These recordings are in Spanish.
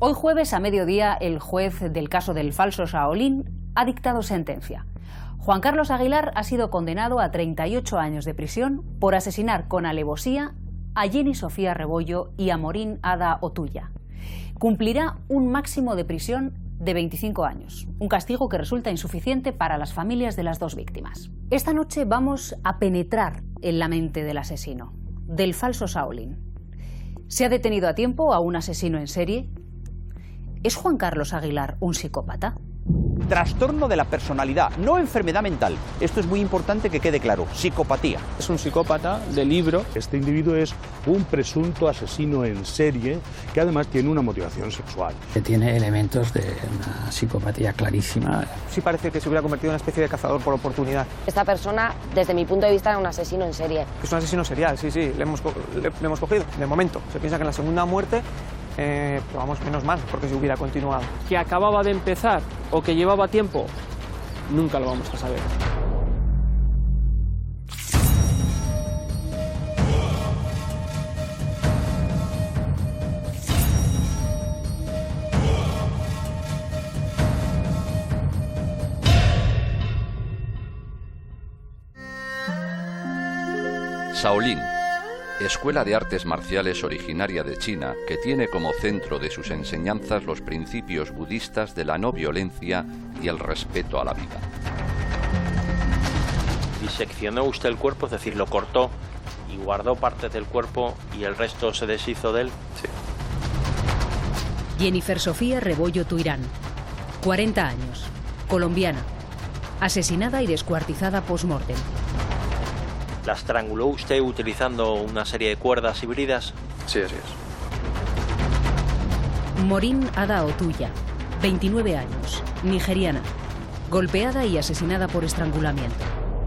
Hoy jueves a mediodía el juez del caso del falso Shaolin ha dictado sentencia. Juan Carlos Aguilar ha sido condenado a 38 años de prisión por asesinar con alevosía a Jenny Sofía Rebollo y a Morín Ada Otuya. Cumplirá un máximo de prisión de 25 años, un castigo que resulta insuficiente para las familias de las dos víctimas. Esta noche vamos a penetrar en la mente del asesino, del falso Shaolin. ¿Se ha detenido a tiempo a un asesino en serie? ¿Es Juan Carlos Aguilar un psicópata? Trastorno de la personalidad, no enfermedad mental. Esto es muy importante que quede claro, psicopatía. Es un psicópata de libro. Este individuo es un presunto asesino en serie que además tiene una motivación sexual. Tiene elementos de una psicopatía clarísima. Sí parece que se hubiera convertido en una especie de cazador por oportunidad. Esta persona, desde mi punto de vista, es un asesino en serie. Es un asesino serial, sí, le hemos cogido. De momento, se piensa que en la segunda muerte... pero vamos, menos mal, porque si hubiera continuado. Que acababa de empezar o que llevaba tiempo, nunca lo vamos a saber. Shaolin, escuela de artes marciales originaria de China que tiene como centro de sus enseñanzas los principios budistas de la no violencia y el respeto a la vida. ¿Diseccionó usted el cuerpo, es decir, lo cortó y guardó partes del cuerpo y el resto se deshizo de él? Sí. Jennifer Sofía Rebollo Tuirán, 40 años, colombiana, asesinada y descuartizada post-mortem. ¿La estranguló usted utilizando una serie de cuerdas y bridas? Sí, así es. Morín Ada Otuya, 29 años, nigeriana, golpeada y asesinada por estrangulamiento.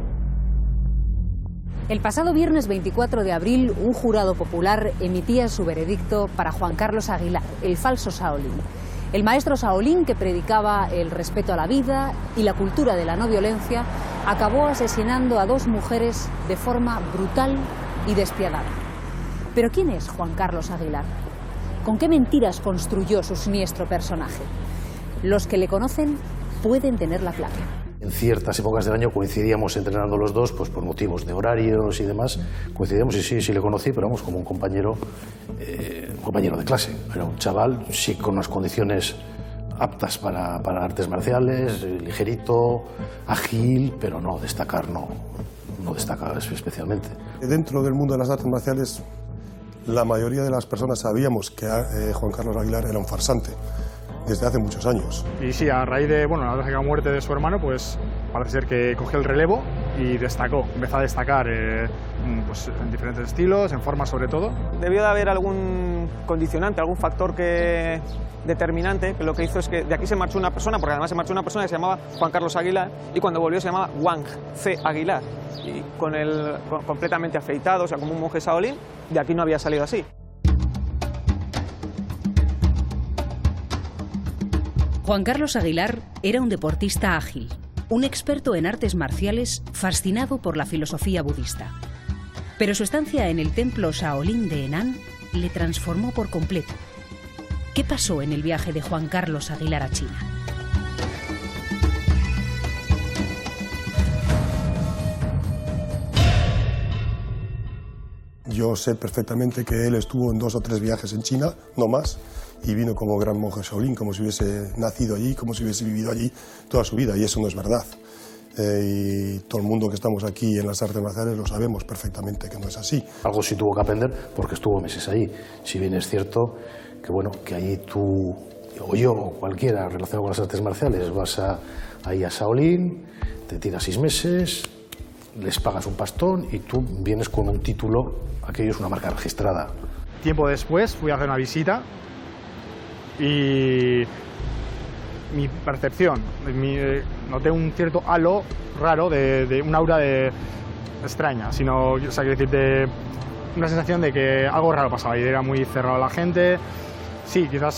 El pasado viernes 24 de abril, un jurado popular emitía su veredicto para Juan Carlos Aguilar, el falso Shaolin. El maestro Shaolin, que predicaba el respeto a la vida y la cultura de la no violencia, acabó asesinando a dos mujeres de forma brutal y despiadada. ¿Pero quién es Juan Carlos Aguilar? ¿Con qué mentiras construyó su siniestro personaje? Los que le conocen pueden tener la clave. En ciertas épocas del año coincidíamos entrenando los dos, pues por motivos de horarios y demás. Coincidíamos y sí le conocí, pero vamos, como un compañero de clase. Era un chaval, sí, con unas condiciones aptas para artes marciales, ligerito, ágil, pero no destaca especialmente. Dentro del mundo de las artes marciales, la mayoría de las personas sabíamos que Juan Carlos Aguilar era un farsante desde hace muchos años. Y sí, a raíz de la trágica muerte de su hermano, pues parece ser que cogió el relevo y empezó a destacar pues, en diferentes estilos, en forma sobre todo. Debió de haber algún condicionante, algún factor determinante, que lo que hizo es que de aquí se marchó una persona, porque además se marchó una persona que se llamaba Juan Carlos Aguilar, y cuando volvió se llamaba Wang C. Aguilar, y completamente afeitado, o sea, como un monje Shaolin. De aquí no había salido así. Juan Carlos Aguilar era un deportista ágil, un experto en artes marciales fascinado por la filosofía budista. Pero su estancia en el templo Shaolin de Henan le transformó por completo. ¿Qué pasó en el viaje de Juan Carlos Aguilar a China? Yo sé perfectamente que él estuvo en 2 o 3 viajes en China, no más, y vino como gran monje Shaolin, como si hubiese nacido allí, como si hubiese vivido allí toda su vida, y eso no es verdad. Y todo el mundo que estamos aquí en las artes marciales lo sabemos perfectamente que no es así. Algo sí tuvo que aprender porque estuvo meses allí. Si bien es cierto que allí tú, o yo, o cualquiera relacionado con las artes marciales, vas ahí a Shaolin, te tiras 6 meses, les pagas un pastón y tú vienes con un título, aquello es una marca registrada. Tiempo después fui a hacer una visita y mi percepción, noté un cierto halo raro de un aura extraña, quiero decirte, una sensación de que algo raro pasaba y era muy cerrado la gente. Sí, quizás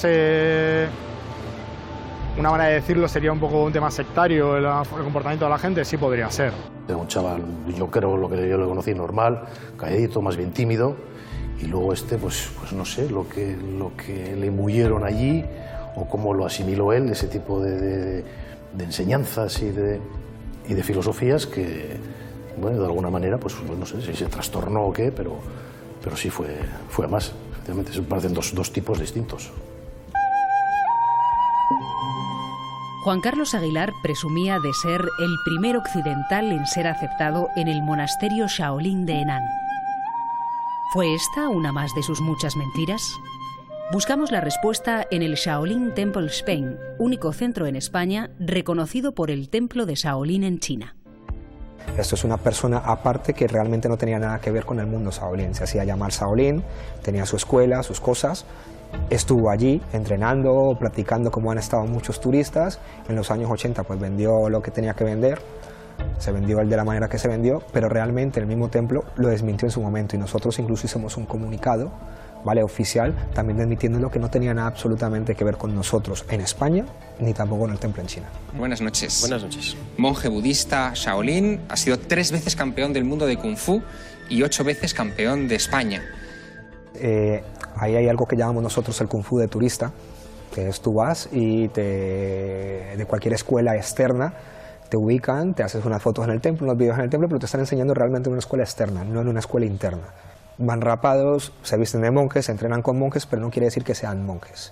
una manera de decirlo sería un poco un tema sectario, el comportamiento de la gente, sí podría ser. Era un chaval, yo creo, lo que yo le conocí, normal, calladito, más bien tímido, y luego pues no sé, lo que le imbuyeron allí o cómo lo asimiló él, ese tipo de enseñanzas y de filosofías que, bueno, de alguna manera, pues no sé si se trastornó o qué, pero sí fue a más. Efectivamente, se parecen dos tipos distintos. Juan Carlos Aguilar presumía de ser el primer occidental en ser aceptado en el monasterio Shaolin de Henan. ¿Fue esta una más de sus muchas mentiras? Buscamos la respuesta en el Shaolin Temple Spain, único centro en España reconocido por el Templo de Shaolin en China. Esto es una persona aparte que realmente no tenía nada que ver con el mundo Shaolin. Se hacía llamar Shaolin, tenía su escuela, sus cosas. Estuvo allí entrenando, practicando como han estado muchos turistas. En los años 80 pues vendió lo que tenía que vender. Se vendió él de la manera que se vendió, pero realmente el mismo templo lo desmintió en su momento y nosotros incluso hicimos un comunicado, ¿vale?, oficial, también desmintiendo que no tenía nada absolutamente que ver con nosotros en España, ni tampoco en el templo en China. Buenas noches. Buenas noches. Monje budista Shaolin, ha sido 3 veces campeón del mundo de Kung Fu y 8 veces campeón de España. Ahí hay algo que llamamos nosotros el Kung Fu de turista, que es tú vas y de cualquier escuela externa te ubican, te haces unas fotos en el templo, unos vídeos en el templo, pero te están enseñando realmente en una escuela externa, no en una escuela interna. Van rapados, se visten de monjes, se entrenan con monjes, pero no quiere decir que sean monjes.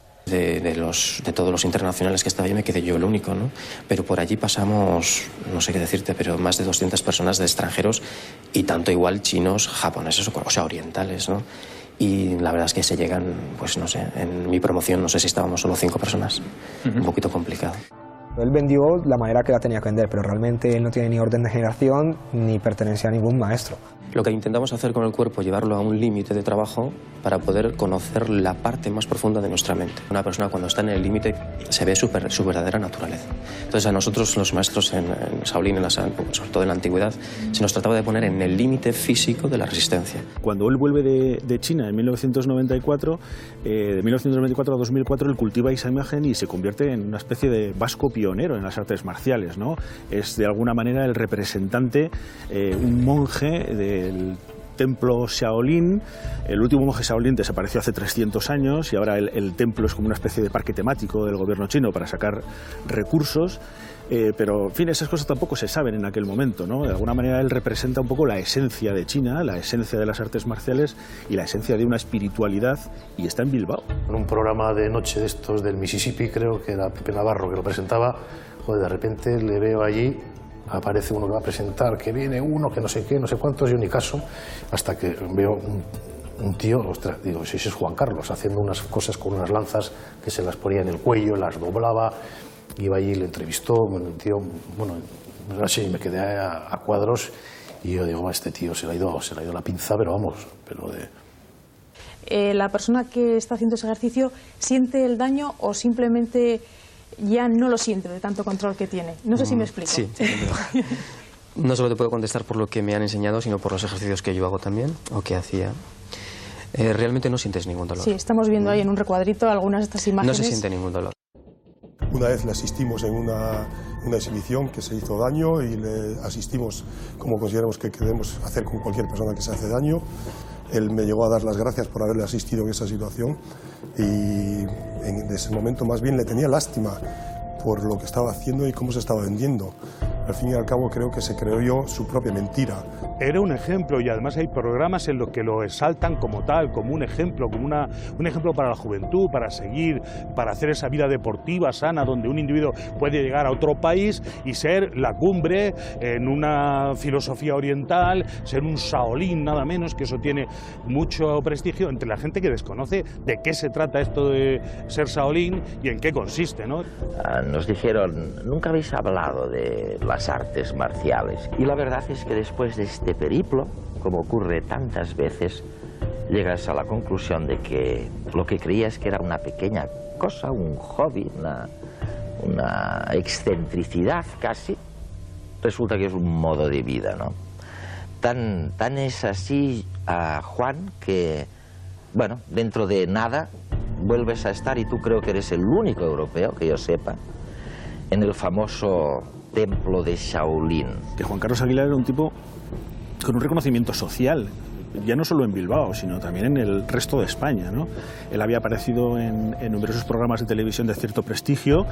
De todos los internacionales que estaba allí me quedé yo el único, ¿no? Pero por allí pasamos, no sé qué decirte, pero más de 200 personas de extranjeros y tanto igual chinos, japoneses o sea, orientales, ¿no? Y la verdad es que se llegan, pues no sé, en mi promoción no sé si estábamos solo 5 personas, un poquito complicado. Él vendió la manera que la tenía que vender, pero realmente él no tiene ni orden de generación ni pertenencia a ningún maestro. Lo que intentamos hacer con el cuerpo es llevarlo a un límite de trabajo para poder conocer la parte más profunda de nuestra mente. Una persona cuando está en el límite se ve su verdadera naturaleza. Entonces a nosotros los maestros en Shaolin, sobre todo en la antigüedad, se nos trataba de poner en el límite físico de la resistencia. Cuando él vuelve de China en 1994, de 1994 a 2004 él cultiva esa imagen y se convierte en una especie de vasco pionero en las artes marciales, ¿no? Es de alguna manera el representante, un monje del templo Shaolin. El último monje Shaolin desapareció hace 300 años y ahora el templo es como una especie de parque temático del gobierno chino para sacar recursos. Pero, en fin, esas cosas tampoco se saben en aquel momento, ¿no? De alguna manera él representa un poco la esencia de China, la esencia de las artes marciales y la esencia de una espiritualidad, y está en Bilbao. En un programa de noche de estos del Mississippi, creo que era Pepe Navarro que lo presentaba, joder, de repente le veo allí, aparece uno que va a presentar, que viene uno, que no sé qué, no sé cuántos, yo ni caso, hasta que veo un tío, ostras, digo, si ese es Juan Carlos, haciendo unas cosas con unas lanzas que se las ponía en el cuello, las doblaba. Iba allí, le entrevistó, bueno, el tío, bueno, así me quedé a cuadros y yo digo, este tío se le ha ido la pinza, pero vamos, pero de... ¿La persona que está haciendo ese ejercicio siente el daño o simplemente ya no lo siente de tanto control que tiene? No sé si me explico. Sí, no solo te puedo contestar por lo que me han enseñado, sino por los ejercicios que yo hago también, o que hacía. Realmente no sientes ningún dolor. Sí, estamos viendo ahí en un recuadrito algunas de estas imágenes. No se siente ningún dolor. Una vez le asistimos en una exhibición que se hizo daño y le asistimos como consideramos que queremos hacer con cualquier persona que se hace daño. Él me llegó a dar las gracias por haberle asistido en esa situación y en ese momento más bien le tenía lástima por lo que estaba haciendo y cómo se estaba vendiendo. Al fin y al cabo creo que se creó su propia mentira. Era un ejemplo y además hay programas en los que lo exaltan como tal, como un ejemplo, como un ejemplo para la juventud, para seguir, para hacer esa vida deportiva sana donde un individuo puede llegar a otro país y ser la cumbre en una filosofía oriental, ser un Shaolin nada menos, que eso tiene mucho prestigio entre la gente que desconoce de qué se trata esto de ser Shaolin y en qué consiste, ¿no? Nos dijeron, nunca habéis hablado de las artes marciales. Y la verdad es que después de este periplo, como ocurre tantas veces, llegas a la conclusión de que lo que creías que era una pequeña cosa, un hobby, una excentricidad casi, resulta que es un modo de vida, ¿no? Tan es así, Juan, que, bueno, dentro de nada vuelves a estar, y tú creo que eres el único europeo, que yo sepa, en el famoso templo de Shaolin. Que Juan Carlos Aguilar era un tipo con un reconocimiento social ya no solo en Bilbao, sino también en el resto de España, ¿no? Él había aparecido en numerosos programas de televisión de cierto prestigio,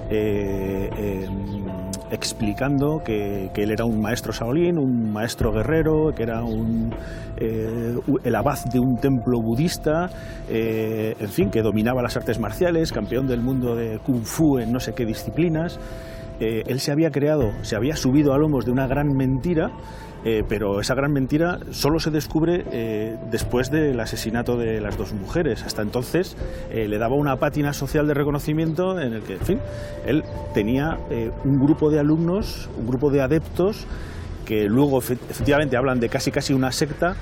explicando que él era un maestro Shaolin, un maestro guerrero, que era el abad de un templo budista, en fin, que dominaba las artes marciales, campeón del mundo de Kung Fu en no sé qué disciplinas. Él se había subido a lomos de una gran mentira, pero esa gran mentira solo se descubre después del asesinato de las dos mujeres. Hasta entonces le daba una pátina social de reconocimiento en el que, en fin, él tenía un grupo de alumnos, un grupo de adeptos que luego efectivamente hablan de casi una secta.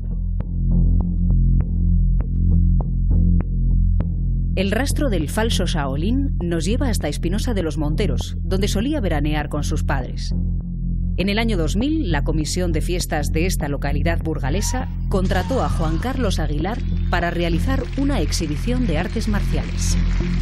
El rastro del falso Shaolin nos lleva hasta Espinosa de los Monteros, donde solía veranear con sus padres. En el año 2000, la comisión de fiestas de esta localidad burgalesa contrató a Juan Carlos Aguilar para realizar una exhibición de artes marciales.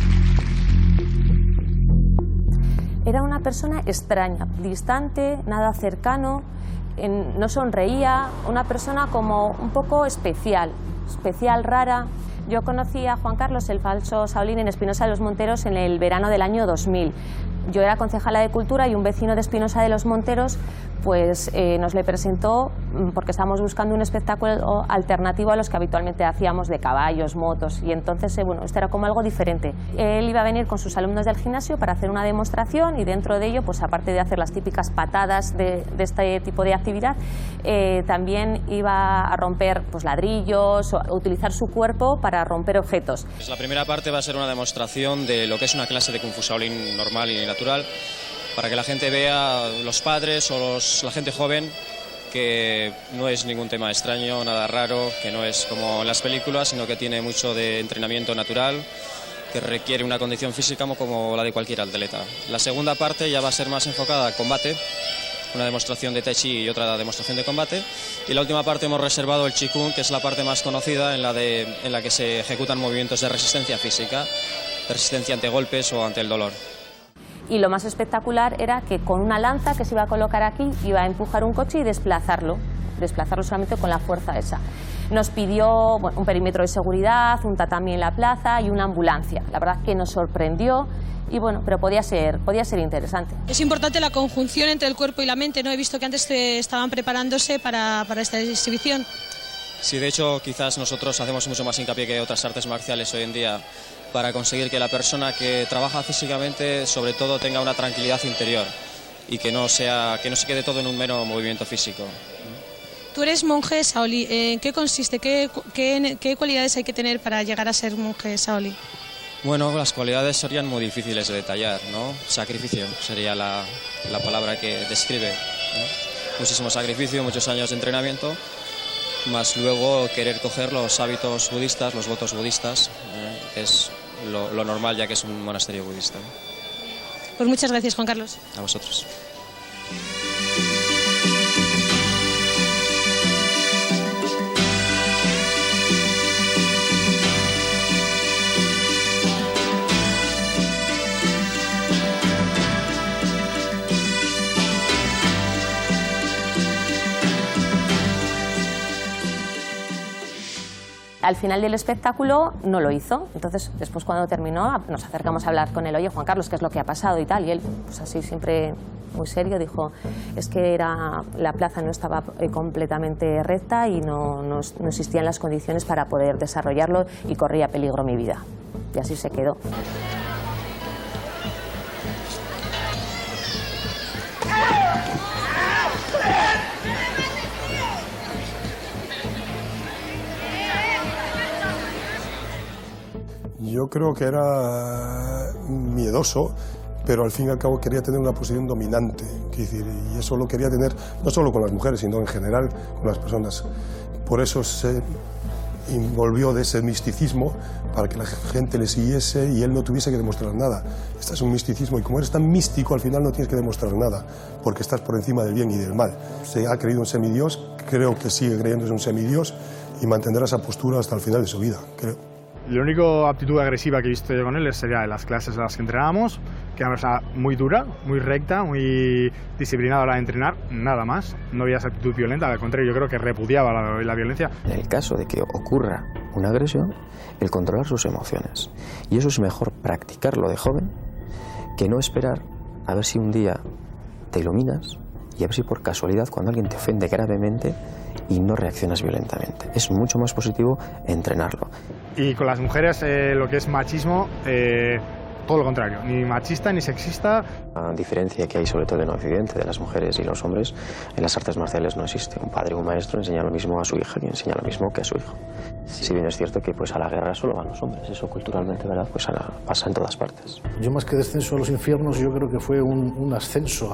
Era una persona extraña, distante, nada cercano, no sonreía, una persona como un poco especial, rara. Yo conocí a Juan Carlos, el falso Shaolin, en Espinosa de los Monteros en el verano del año 2000. Yo era concejala de Cultura y un vecino de Espinosa de los Monteros pues nos le presentó porque estábamos buscando un espectáculo alternativo a los que habitualmente hacíamos de caballos, motos, y entonces bueno, esto era como algo diferente. Él iba a venir con sus alumnos del gimnasio para hacer una demostración y dentro de ello, pues aparte de hacer las típicas patadas de este tipo de actividad, también iba a romper pues ladrillos, o utilizar su cuerpo para romper objetos. La primera parte va a ser una demostración de lo que es una clase de Kung Fu Shaolin normal y natural, para que la gente vea, los padres o la gente joven, que no es ningún tema extraño, nada raro, que no es como en las películas, sino que tiene mucho de entrenamiento natural, que requiere una condición física como la de cualquier atleta. La segunda parte ya va a ser más enfocada al combate, una demostración de Tai Chi y otra demostración de combate, y la última parte hemos reservado el Chi Kung, que es la parte más conocida, en la que se ejecutan movimientos de resistencia física, de resistencia ante golpes o ante el dolor. Y lo más espectacular era que con una lanza que se iba a colocar aquí, iba a empujar un coche y desplazarlo solamente con la fuerza esa. Nos pidió un perímetro de seguridad, un tatami en la plaza y una ambulancia. La verdad que nos sorprendió y bueno, pero podía ser interesante. Es importante la conjunción entre el cuerpo y la mente, ¿no? He visto que antes estaban preparándose para esta exhibición. Sí, de hecho, quizás nosotros hacemos mucho más hincapié que otras artes marciales hoy en día para conseguir que la persona que trabaja físicamente, sobre todo, tenga una tranquilidad interior y que no se quede todo en un mero movimiento físico. Tú eres monje Shaolin. ¿En qué consiste? ¿Qué cualidades hay que tener para llegar a ser monje Shaolin? Bueno, las cualidades serían muy difíciles de detallar, ¿no? Sacrificio sería la palabra que describe, ¿no? Muchísimo sacrificio, muchos años de entrenamiento, más luego querer coger los hábitos budistas, los votos budistas, que es lo normal ya que es un monasterio budista. Pues muchas gracias, Juan Carlos. A vosotros. Al final del espectáculo no lo hizo, entonces después cuando terminó nos acercamos a hablar con él, oye Juan Carlos, ¿qué es lo que ha pasado y tal? Y él, pues así siempre muy serio, dijo, es que la plaza no estaba completamente recta y no existían las condiciones para poder desarrollarlo y corría peligro mi vida. Y así se quedó. Yo creo que era miedoso, pero al fin y al cabo quería tener una posición dominante. Y eso lo quería tener no solo con las mujeres, sino en general con las personas. Por eso se envolvió de ese misticismo para que la gente le siguiese y él no tuviese que demostrar nada. Este es un misticismo y como eres tan místico, al final no tienes que demostrar nada, porque estás por encima del bien y del mal. Se ha creído un semidios, creo que sigue creyendo en un semidios y mantendrá esa postura hasta el final de su vida, creo. La única aptitud agresiva que he visto yo con él sería en las clases en las que entrenábamos, que era una persona muy dura, muy recta, muy disciplinada a la hora de entrenar, nada más. No había esa actitud violenta, al contrario, yo creo que repudiaba la violencia. En el caso de que ocurra una agresión, el controlar sus emociones. Y eso es mejor practicarlo de joven que no esperar a ver si un día te iluminas y a ver si por casualidad cuando alguien te ofende gravemente y no reaccionas violentamente. Es mucho más positivo entrenarlo. Y con las mujeres lo que es machismo, todo lo contrario, ni machista ni sexista. La diferencia que hay sobre todo en Occidente de las mujeres y los hombres en las artes marciales no existe. Un padre o un maestro enseña lo mismo a su hija y enseña lo mismo que a su hijo. Si bien es cierto que pues a la guerra solo van los hombres, eso culturalmente, ¿verdad? Pues pasa en todas partes. Yo más que descenso a los infiernos, yo creo que fue un ascenso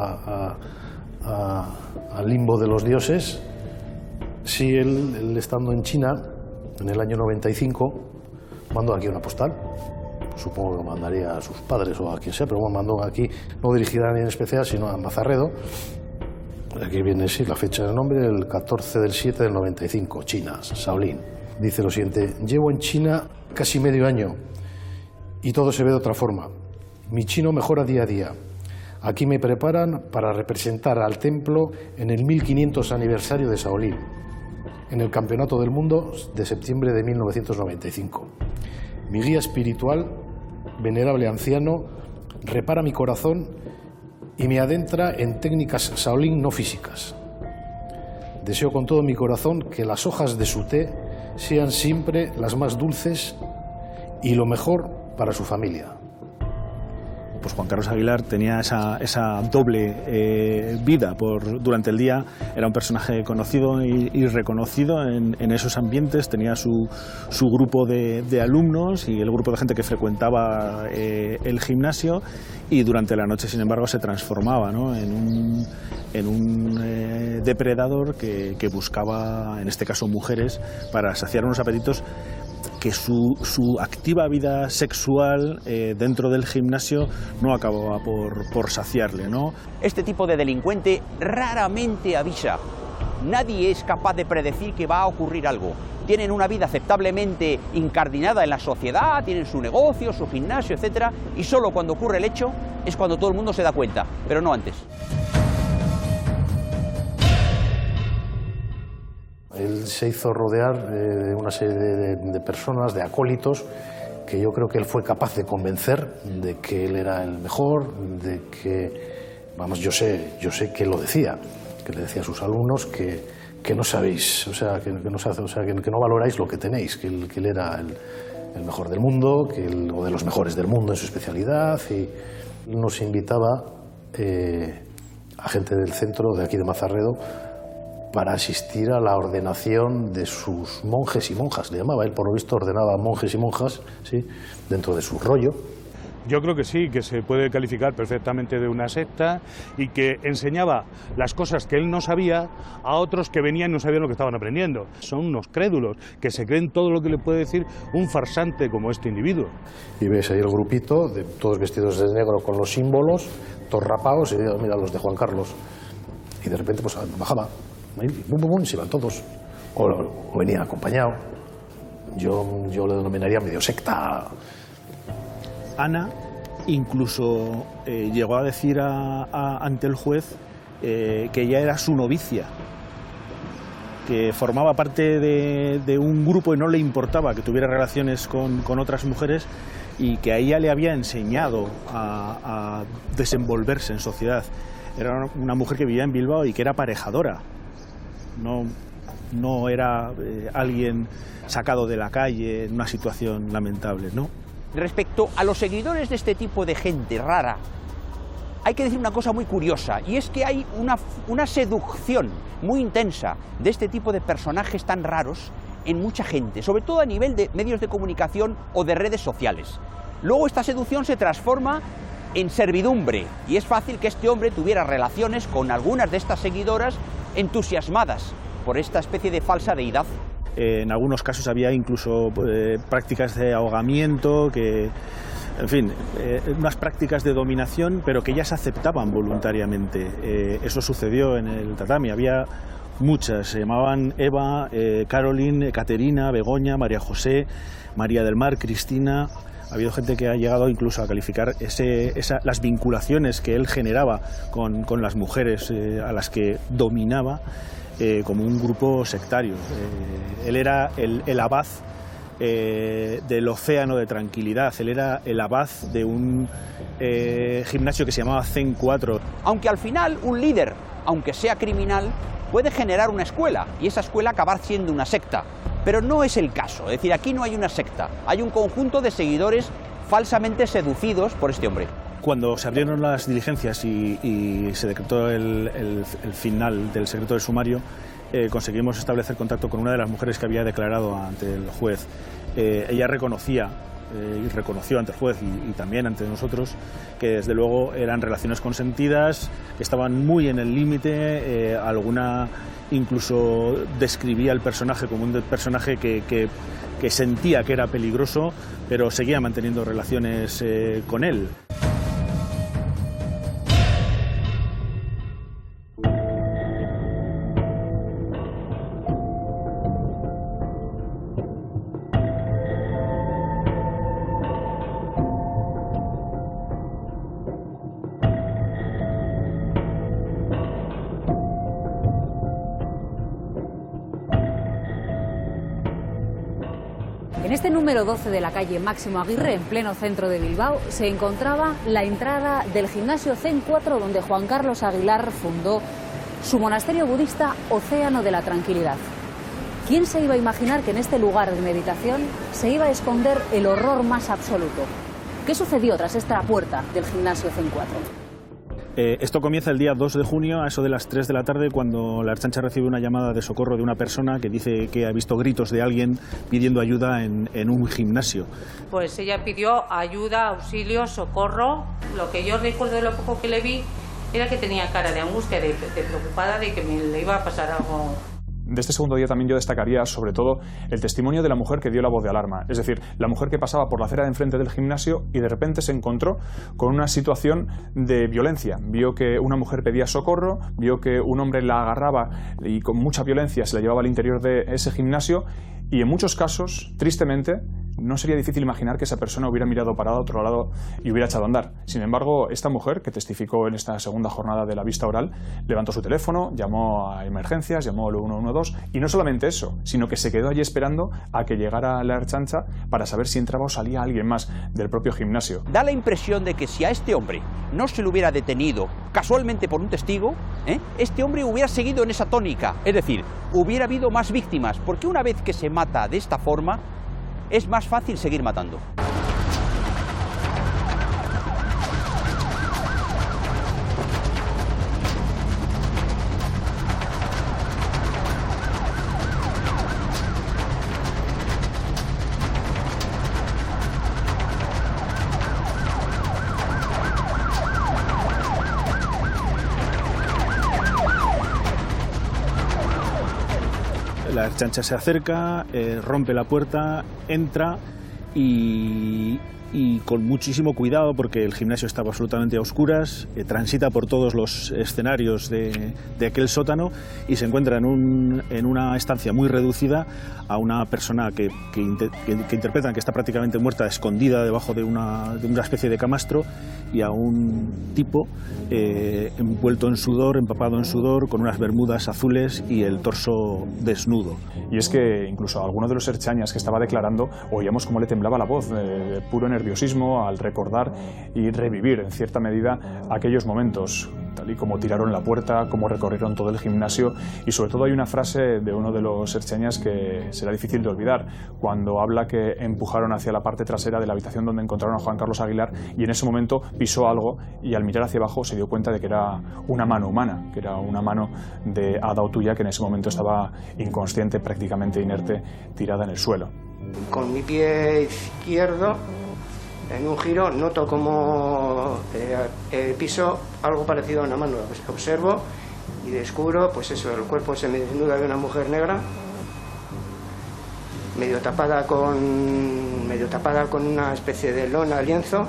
al limbo de los dioses. Sí, él estando en China, en el año 95, mandó aquí una postal. Supongo que mandaría a sus padres o a quien sea, pero bueno, mandó aquí, no dirigida a nadie en especial, sino a Mazarredo. Aquí viene, sí, la fecha del nombre, el 14 del 7 del 95, China, Shaolin. Dice lo siguiente: llevo en China casi medio año y todo se ve de otra forma. Mi chino mejora día a día. Aquí me preparan para representar al templo en el 1500 aniversario de Shaolin, en el Campeonato del Mundo de septiembre de 1995. Mi guía espiritual, venerable anciano, repara mi corazón y me adentra en técnicas Shaolin no físicas. Deseo con todo mi corazón que las hojas de su té sean siempre las más dulces y lo mejor para su familia. Pues Juan Carlos Aguilar tenía esa doble vida. Durante el día era un personaje conocido y reconocido en esos ambientes, tenía su grupo de alumnos y el grupo de gente que frecuentaba el gimnasio, y durante la noche, sin embargo, se transformaba, ¿no?, en un depredador que buscaba, en este caso, mujeres para saciar unos apetitos que su activa vida sexual dentro del gimnasio no acababa por saciarle, ¿no? Este tipo de delincuente raramente avisa. Nadie es capaz de predecir que va a ocurrir algo. Tienen una vida aceptablemente incardinada en la sociedad, tienen su negocio, su gimnasio, etc. Y solo cuando ocurre el hecho es cuando todo el mundo se da cuenta, pero no antes. Él se hizo rodear de una serie de personas, de acólitos, que yo creo que él fue capaz de convencer de que él era el mejor, de que, vamos, yo sé que lo decía, que le decía a sus alumnos que no sabéis, o sea, que no valoráis lo que tenéis, que él era el mejor del mundo, o de los mejores del mundo en su especialidad, y nos invitaba a gente del centro, de aquí de Mazarredo, para asistir a la ordenación de sus monjes y monjas. Le llamaba, él por lo visto ordenaba monjes y monjas, ¿sí?, dentro de su rollo. Yo creo que sí, que se puede calificar perfectamente de una secta, y que enseñaba las cosas que él no sabía a otros que venían y no sabían lo que estaban aprendiendo. Son unos crédulos que se creen todo lo que le puede decir un farsante como este individuo. Y ves ahí el grupito, todos vestidos de negro con los símbolos, todos rapados, y mira los de Juan Carlos. Y de repente pues bajaba, y bum, bum, bum, se iban todos. O venía acompañado. Yo le denominaría medio secta. Ana incluso llegó a decir ante el juez que ella era su novicia, que formaba parte de un grupo y no le importaba que tuviera relaciones con otras mujeres, y que a ella le había enseñado a desenvolverse en sociedad. Era una mujer que vivía en Bilbao y que era aparejadora. No era alguien sacado de la calle en una situación lamentable, ¿no? Respecto a los seguidores de este tipo de gente rara, hay que decir una cosa muy curiosa, y es que hay una seducción muy intensa de este tipo de personajes tan raros en mucha gente, sobre todo a nivel de medios de comunicación o de redes sociales. Luego esta seducción se transforma en servidumbre, y es fácil que este hombre tuviera relaciones con algunas de estas seguidoras entusiasmadas por esta especie de falsa deidad. En algunos casos había incluso prácticas de ahogamiento, en fin, unas prácticas de dominación, pero que ellas aceptaban voluntariamente. Eso sucedió en el tatami. Había muchas. Se llamaban Eva, Caroline, Caterina, Begoña, María José, María del Mar, Cristina. Ha habido gente que ha llegado incluso a calificar las vinculaciones que él generaba con las mujeres a las que dominaba como un grupo sectario. Él era el abad del océano de tranquilidad, él era el abad de un gimnasio que se llamaba Zen 4. Aunque al final un líder, aunque sea criminal, puede generar una escuela y esa escuela acabar siendo una secta. Pero no es el caso, es decir, aquí no hay una secta, hay un conjunto de seguidores falsamente seducidos por este hombre. Cuando se abrieron las diligencias y se decretó el final del secreto del sumario, conseguimos establecer contacto con una de las mujeres que había declarado ante el juez. Ella reconocía y reconoció ante el juez y también ante nosotros que desde luego eran relaciones consentidas, que estaban muy en el límite, alguna incluso describía el personaje como un personaje que sentía que era peligroso, pero seguía manteniendo relaciones con él. En este número 12 de la calle Máximo Aguirre, en pleno centro de Bilbao, se encontraba la entrada del gimnasio Zen 4, donde Juan Carlos Aguilar fundó su monasterio budista Océano de la Tranquilidad. ¿Quién se iba a imaginar que en este lugar de meditación se iba a esconder el horror más absoluto? ¿Qué sucedió tras esta puerta del gimnasio Zen 4? Esto comienza el día 2 de junio, a eso de las 3 de la tarde, cuando la Ertzaintza recibe una llamada de socorro de una persona que dice que ha visto gritos de alguien pidiendo ayuda en un gimnasio. Pues ella pidió ayuda, auxilio, socorro. Lo que yo recuerdo de lo poco que le vi era que tenía cara de angustia, de preocupada de que me le iba a pasar algo. De este segundo día también yo destacaría sobre todo el testimonio de la mujer que dio la voz de alarma, es decir, la mujer que pasaba por la acera de enfrente del gimnasio y de repente se encontró con una situación de violencia. Vio que una mujer pedía socorro, vio que un hombre la agarraba y con mucha violencia se la llevaba al interior de ese gimnasio y en muchos casos, tristemente, no sería difícil imaginar que esa persona hubiera mirado para otro lado y hubiera echado a andar. Sin embargo, esta mujer, que testificó en esta segunda jornada de la vista oral, levantó su teléfono, llamó a emergencias, llamó al 112 y no solamente eso, sino que se quedó allí esperando a que llegara la Ertzaintza para saber si entraba o salía alguien más del propio gimnasio. Da la impresión de que si a este hombre no se le hubiera detenido casualmente por un testigo, este hombre hubiera seguido en esa tónica, es decir, hubiera habido más víctimas, porque una vez que se mata de esta forma, es más fácil seguir matando. La Ertzaintza se acerca, rompe la puerta, entra y con muchísimo cuidado, porque el gimnasio estaba absolutamente a oscuras, transita por todos los escenarios de aquel sótano y se encuentra en una estancia muy reducida a una persona que interpretan que está prácticamente muerta, escondida debajo de una especie de camastro, y a un tipo envuelto en sudor, empapado en sudor, con unas bermudas azules y el torso desnudo. Y es que incluso a alguno de los ertzainas que estaba declarando oíamos cómo le temblaba la voz, de puro nerviosismo al recordar y revivir en cierta medida aquellos momentos, tal y como tiraron la puerta, cómo recorrieron todo el gimnasio. Y sobre todo hay una frase de uno de los ertzainas que será difícil de olvidar, cuando habla que empujaron hacia la parte trasera de la habitación donde encontraron a Juan Carlos Aguilar, y en ese momento pisó algo y al mirar hacia abajo se dio cuenta de que era una mano humana, que era una mano de Ada Otuya, que en ese momento estaba inconsciente, prácticamente inerte, tirada en el suelo. Con mi pie izquierdo, en un giro, noto como piso algo parecido a una mano. Observo y descubro, pues eso, el cuerpo semidesnudo de una mujer negra, medio tapada con una especie de lona, lienzo,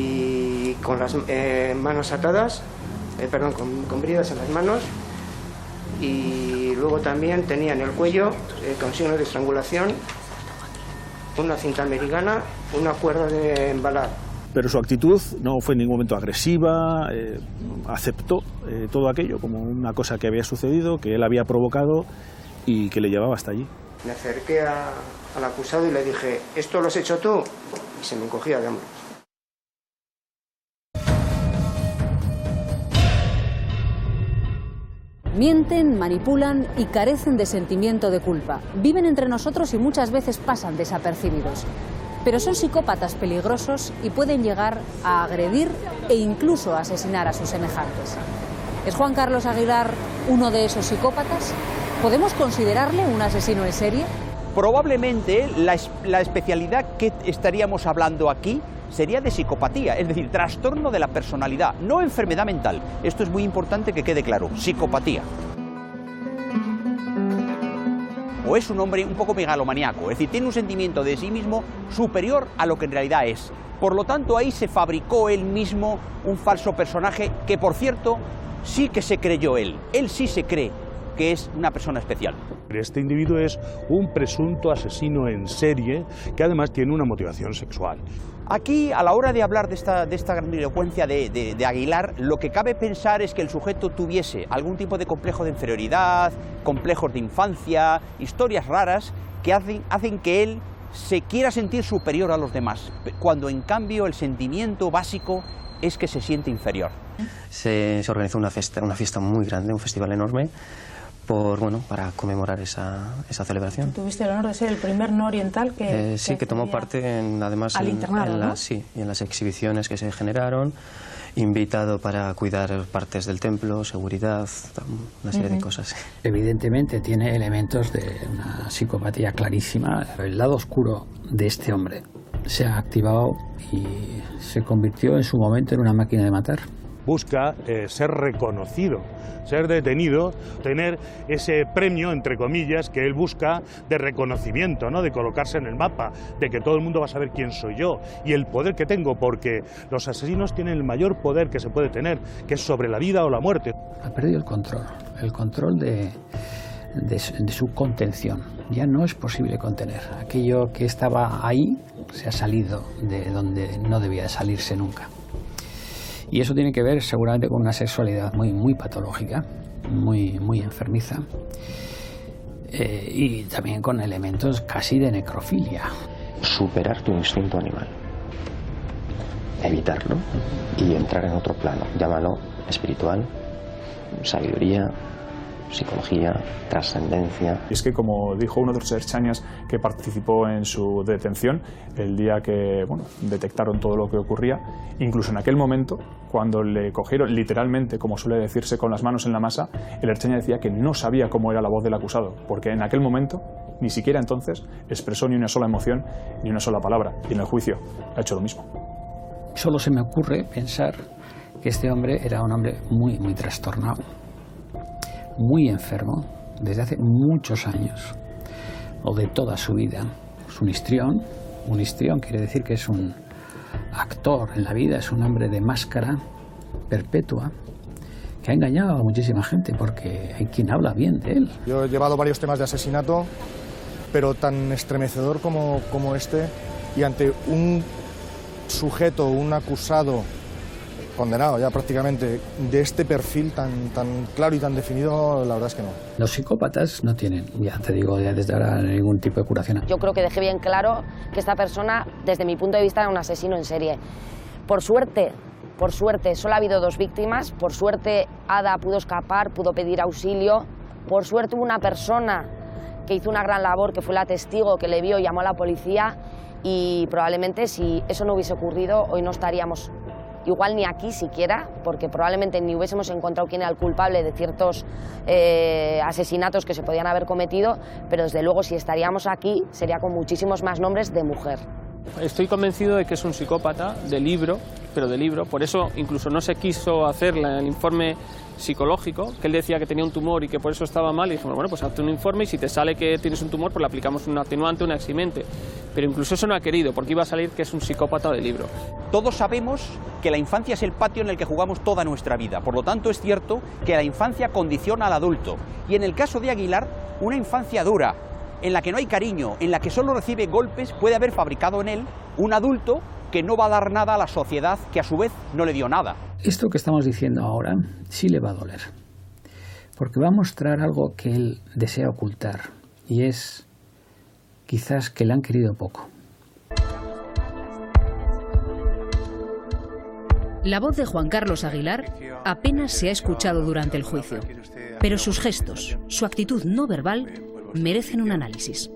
y con las manos atadas, con bridas en las manos, y luego también tenía en el cuello, con signos de estrangulación, una cinta americana, una cuerda de embalar. Pero su actitud no fue en ningún momento agresiva, aceptó todo aquello como una cosa que había sucedido, que él había provocado y que le llevaba hasta allí. Me acerqué al acusado y le dije, ¿esto lo has hecho tú? Y se me encogía de hombros. Mienten, manipulan y carecen de sentimiento de culpa. Viven entre nosotros y muchas veces pasan desapercibidos. Pero son psicópatas peligrosos y pueden llegar a agredir e incluso a asesinar a sus semejantes. ¿Es Juan Carlos Aguilar uno de esos psicópatas? ¿Podemos considerarle un asesino en serie? Probablemente la especialidad que estaríamos hablando aquí sería de psicopatía, es decir, trastorno de la personalidad, no enfermedad mental. Esto es muy importante que quede claro, psicopatía. O es un hombre un poco megalomaniaco, es decir, tiene un sentimiento de sí mismo superior a lo que en realidad es. Por lo tanto, ahí se fabricó él mismo un falso personaje que, por cierto, sí que se creyó él. Él sí se cree que es una persona especial. Este individuo es un presunto asesino en serie que además tiene una motivación sexual. Aquí, a la hora de hablar de esta grandilocuencia de Aguilar, lo que cabe pensar es que el sujeto tuviese algún tipo de complejo de inferioridad, complejos de infancia, historias raras que hacen que él se quiera sentir superior a los demás, cuando en cambio el sentimiento básico es que se siente inferior. Se organizó una fiesta muy grande, un festival enorme, para conmemorar esa celebración. Tuviste el honor de ser el primer no oriental que... sí, que tomó parte además en las exhibiciones que se generaron, invitado para cuidar partes del templo, seguridad, una serie de cosas. Evidentemente tiene elementos de una psicopatía clarísima. El lado oscuro de este hombre se ha activado y se convirtió en su momento en una máquina de matar. Busca ser reconocido, ser detenido, tener ese premio, entre comillas, que él busca de reconocimiento, ¿no? De colocarse en el mapa, de que todo el mundo va a saber quién soy yo y el poder que tengo, porque los asesinos tienen el mayor poder que se puede tener, que es sobre la vida o la muerte. Ha perdido el control de su contención. Ya no es posible contener. Aquello que estaba ahí se ha salido de donde no debía de salirse nunca. Y eso tiene que ver seguramente con una sexualidad muy patológica, muy enfermiza, y también con elementos casi de necrofilia. Superar tu instinto animal, evitarlo y entrar en otro plano, llámalo espiritual, sabiduría, psicología, trascendencia. Y es que, como dijo uno de los ertzainas que participó en su detención, el día que detectaron todo lo que ocurría, incluso en aquel momento, cuando le cogieron literalmente, como suele decirse, con las manos en la masa, el ertzaina decía que no sabía cómo era la voz del acusado, porque en aquel momento, ni siquiera entonces, expresó ni una sola emoción, ni una sola palabra, y en el juicio ha hecho lo mismo. Solo se me ocurre pensar que este hombre era un hombre muy trastornado, muy enfermo, desde hace muchos años, o de toda su vida. Es un histrión quiere decir que es un actor en la vida, es un hombre de máscara perpetua, que ha engañado a muchísima gente, porque hay quien habla bien de él. Yo he llevado varios temas de asesinato, pero tan estremecedor como este, y ante un sujeto, un acusado, condenado ya prácticamente, de este perfil tan claro y tan definido, la verdad es que no. Los psicópatas no tienen, ya te digo, ya desde ahora ningún tipo de curación. Yo creo que dejé bien claro que esta persona, desde mi punto de vista, era un asesino en serie. Por suerte, solo ha habido 2 víctimas. Por suerte, Ada pudo escapar, pudo pedir auxilio. Por suerte, hubo una persona que hizo una gran labor, que fue la testigo, que le vio y llamó a la policía. Y probablemente, si eso no hubiese ocurrido, hoy no estaríamos igual ni aquí siquiera, porque probablemente ni hubiésemos encontrado quién era el culpable de ciertos asesinatos que se podían haber cometido, pero desde luego si estaríamos aquí sería con muchísimos más nombres de mujer. Estoy convencido de que es un psicópata de libro, por eso incluso no se quiso hacer el informe psicológico, que él decía que tenía un tumor y que por eso estaba mal, y dijimos, bueno, pues hazte un informe y si te sale que tienes un tumor, pues le aplicamos un atenuante, un eximente, pero incluso eso no ha querido, porque iba a salir que es un psicópata de libro. Todos sabemos que la infancia es el patio en el que jugamos toda nuestra vida. Por lo tanto, es cierto que la infancia condiciona al adulto. Y en el caso de Aguilar, una infancia dura, en la que no hay cariño, en la que solo recibe golpes, puede haber fabricado en él un adulto que no va a dar nada a la sociedad, que a su vez no le dio nada. Esto que estamos diciendo ahora sí le va a doler, porque va a mostrar algo que él desea ocultar, y es quizás que le han querido poco. La voz de Juan Carlos Aguilar apenas se ha escuchado durante el juicio, pero sus gestos, su actitud no verbal, merecen un análisis.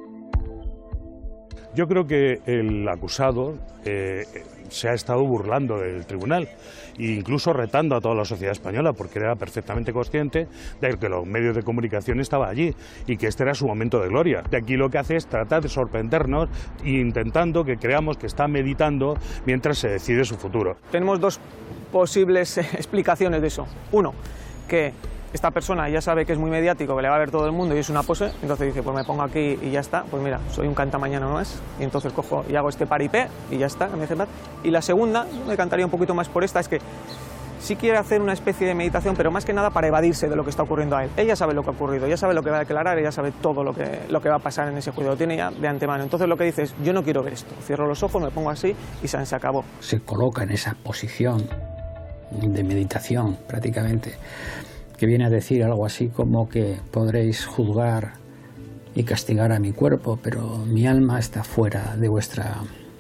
Yo creo que el acusado se ha estado burlando del tribunal e incluso retando a toda la sociedad española, porque era perfectamente consciente de que los medios de comunicación estaban allí y que este era su momento de gloria. De aquí lo que hace es tratar de sorprendernos e intentando que creamos que está meditando mientras se decide su futuro. Tenemos dos posibles explicaciones de eso. Uno, que esta persona ya sabe que es muy mediático, que le va a ver todo el mundo y es una pose, entonces dice, pues me pongo aquí y ya está, pues mira, soy un cantamañana más, y entonces cojo y hago este paripé y ya está. Y la segunda, me cantaría un poquito más por esta, es que sí quiere hacer una especie de meditación, pero más que nada para evadirse de lo que está ocurriendo a él. Ella sabe lo que ha ocurrido, ella sabe lo que va a declarar, ella sabe todo lo que va a pasar en ese juicio, lo tiene ya de antemano. Entonces lo que dice es, yo no quiero ver esto, cierro los ojos, me pongo así y se acabó. Se coloca en esa posición de meditación prácticamente, que viene a decir algo así como que podréis juzgar y castigar a mi cuerpo, pero mi alma está fuera de vuestra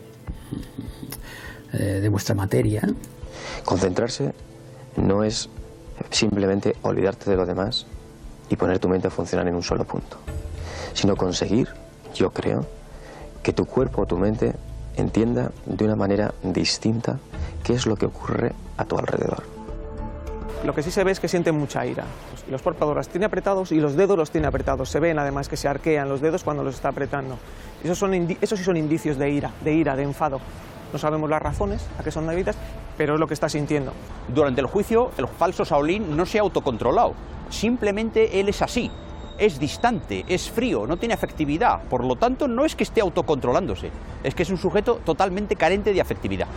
materia. Concentrarse no es simplemente olvidarte de lo demás y poner tu mente a funcionar en un solo punto, sino conseguir, yo creo, que tu cuerpo o tu mente entienda de una manera distinta qué es lo que ocurre a tu alrededor. Lo que sí se ve es que siente mucha ira. Los párpados los tiene apretados y los dedos los tiene apretados. Se ven además que se arquean los dedos cuando los está apretando. Esos sí son indicios de ira, de enfado. No sabemos las razones a qué son debidas, pero es lo que está sintiendo. Durante el juicio, el falso Shaolin no se ha autocontrolado. Simplemente él es así. Es distante, es frío, no tiene afectividad. Por lo tanto, no es que esté autocontrolándose. Es que es un sujeto totalmente carente de afectividad.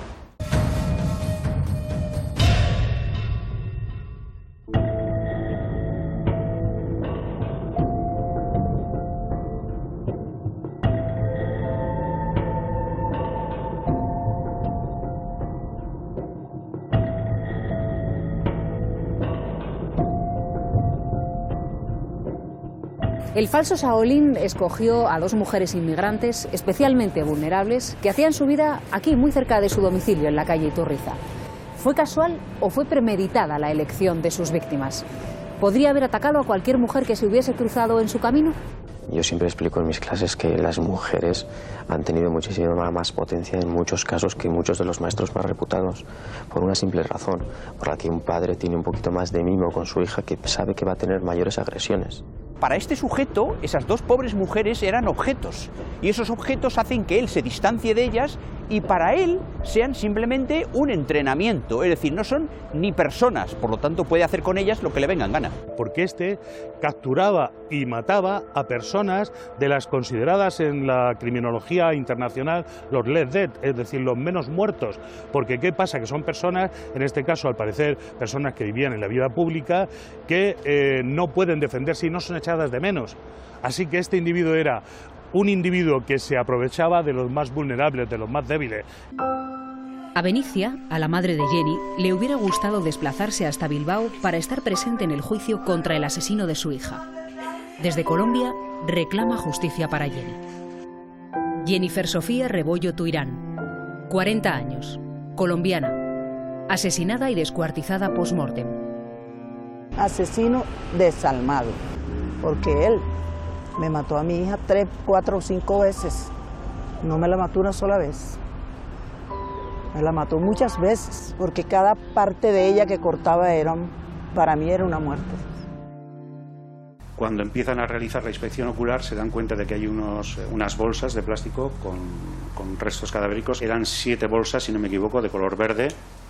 El falso Shaolin escogió a dos mujeres inmigrantes especialmente vulnerables que hacían su vida aquí, muy cerca de su domicilio, en la calle Iturriza. ¿Fue casual o fue premeditada la elección de sus víctimas? ¿Podría haber atacado a cualquier mujer que se hubiese cruzado en su camino? Yo siempre explico en mis clases que las mujeres han tenido muchísima más potencia en muchos casos que muchos de los maestros más reputados, por una simple razón, por la que un padre tiene un poquito más de mimo con su hija, que sabe que va a tener mayores agresiones. Para este sujeto, esas dos pobres mujeres eran objetos, y esos objetos hacen que él se distancie de ellas y para él sean simplemente un entrenamiento, es decir, no son ni personas, por lo tanto puede hacer con ellas lo que le venga en gana. Porque este capturaba y mataba a personas de las consideradas en la criminología internacional los less dead, es decir, los menos muertos. Porque ¿qué pasa? Que son personas, en este caso al parecer, personas que vivían en la vida pública, que no pueden defenderse y no son echadas de menos. Así que este individuo era un individuo que se aprovechaba de los más vulnerables, de los más débiles. A Benicia, a la madre de Jenny, le hubiera gustado desplazarse hasta Bilbao para estar presente en el juicio contra el asesino de su hija. Desde Colombia, reclama justicia para Jenny. Jennifer Sofía Rebollo Tuirán, 40 años, colombiana, asesinada y descuartizada post-mortem. Asesino desalmado, porque él me mató a mi hija 3, 4 o 5 veces. No me la mató una sola vez. Me la mató muchas veces, porque cada parte de ella que cortaba para mí era una muerte. Cuando empiezan a realizar la inspección ocular se dan cuenta de que hay unas bolsas de plástico con restos cadavéricos. Eran 7 bolsas, si no me equivoco, de color verde.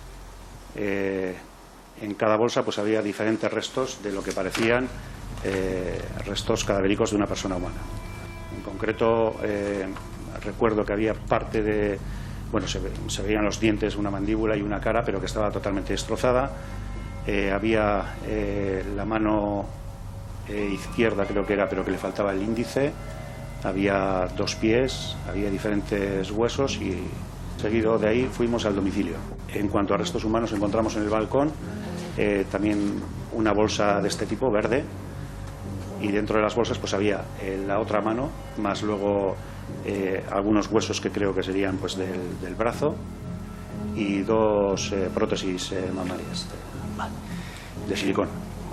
En cada bolsa pues había diferentes restos de lo que parecían restos cadavéricos de una persona humana. En concreto, recuerdo que había parte de bueno, se veían los dientes, una mandíbula y una cara, pero que estaba totalmente destrozada. Había la mano izquierda, creo que era, pero que le faltaba el índice. Había 2 pies, había diferentes huesos y seguido de ahí fuimos al domicilio. En cuanto a restos humanos, encontramos en el balcón también una bolsa de este tipo, verde, y dentro de las bolsas pues había la otra mano, más luego algunos huesos que creo que serían pues del brazo y 2 prótesis mamarias de silicona.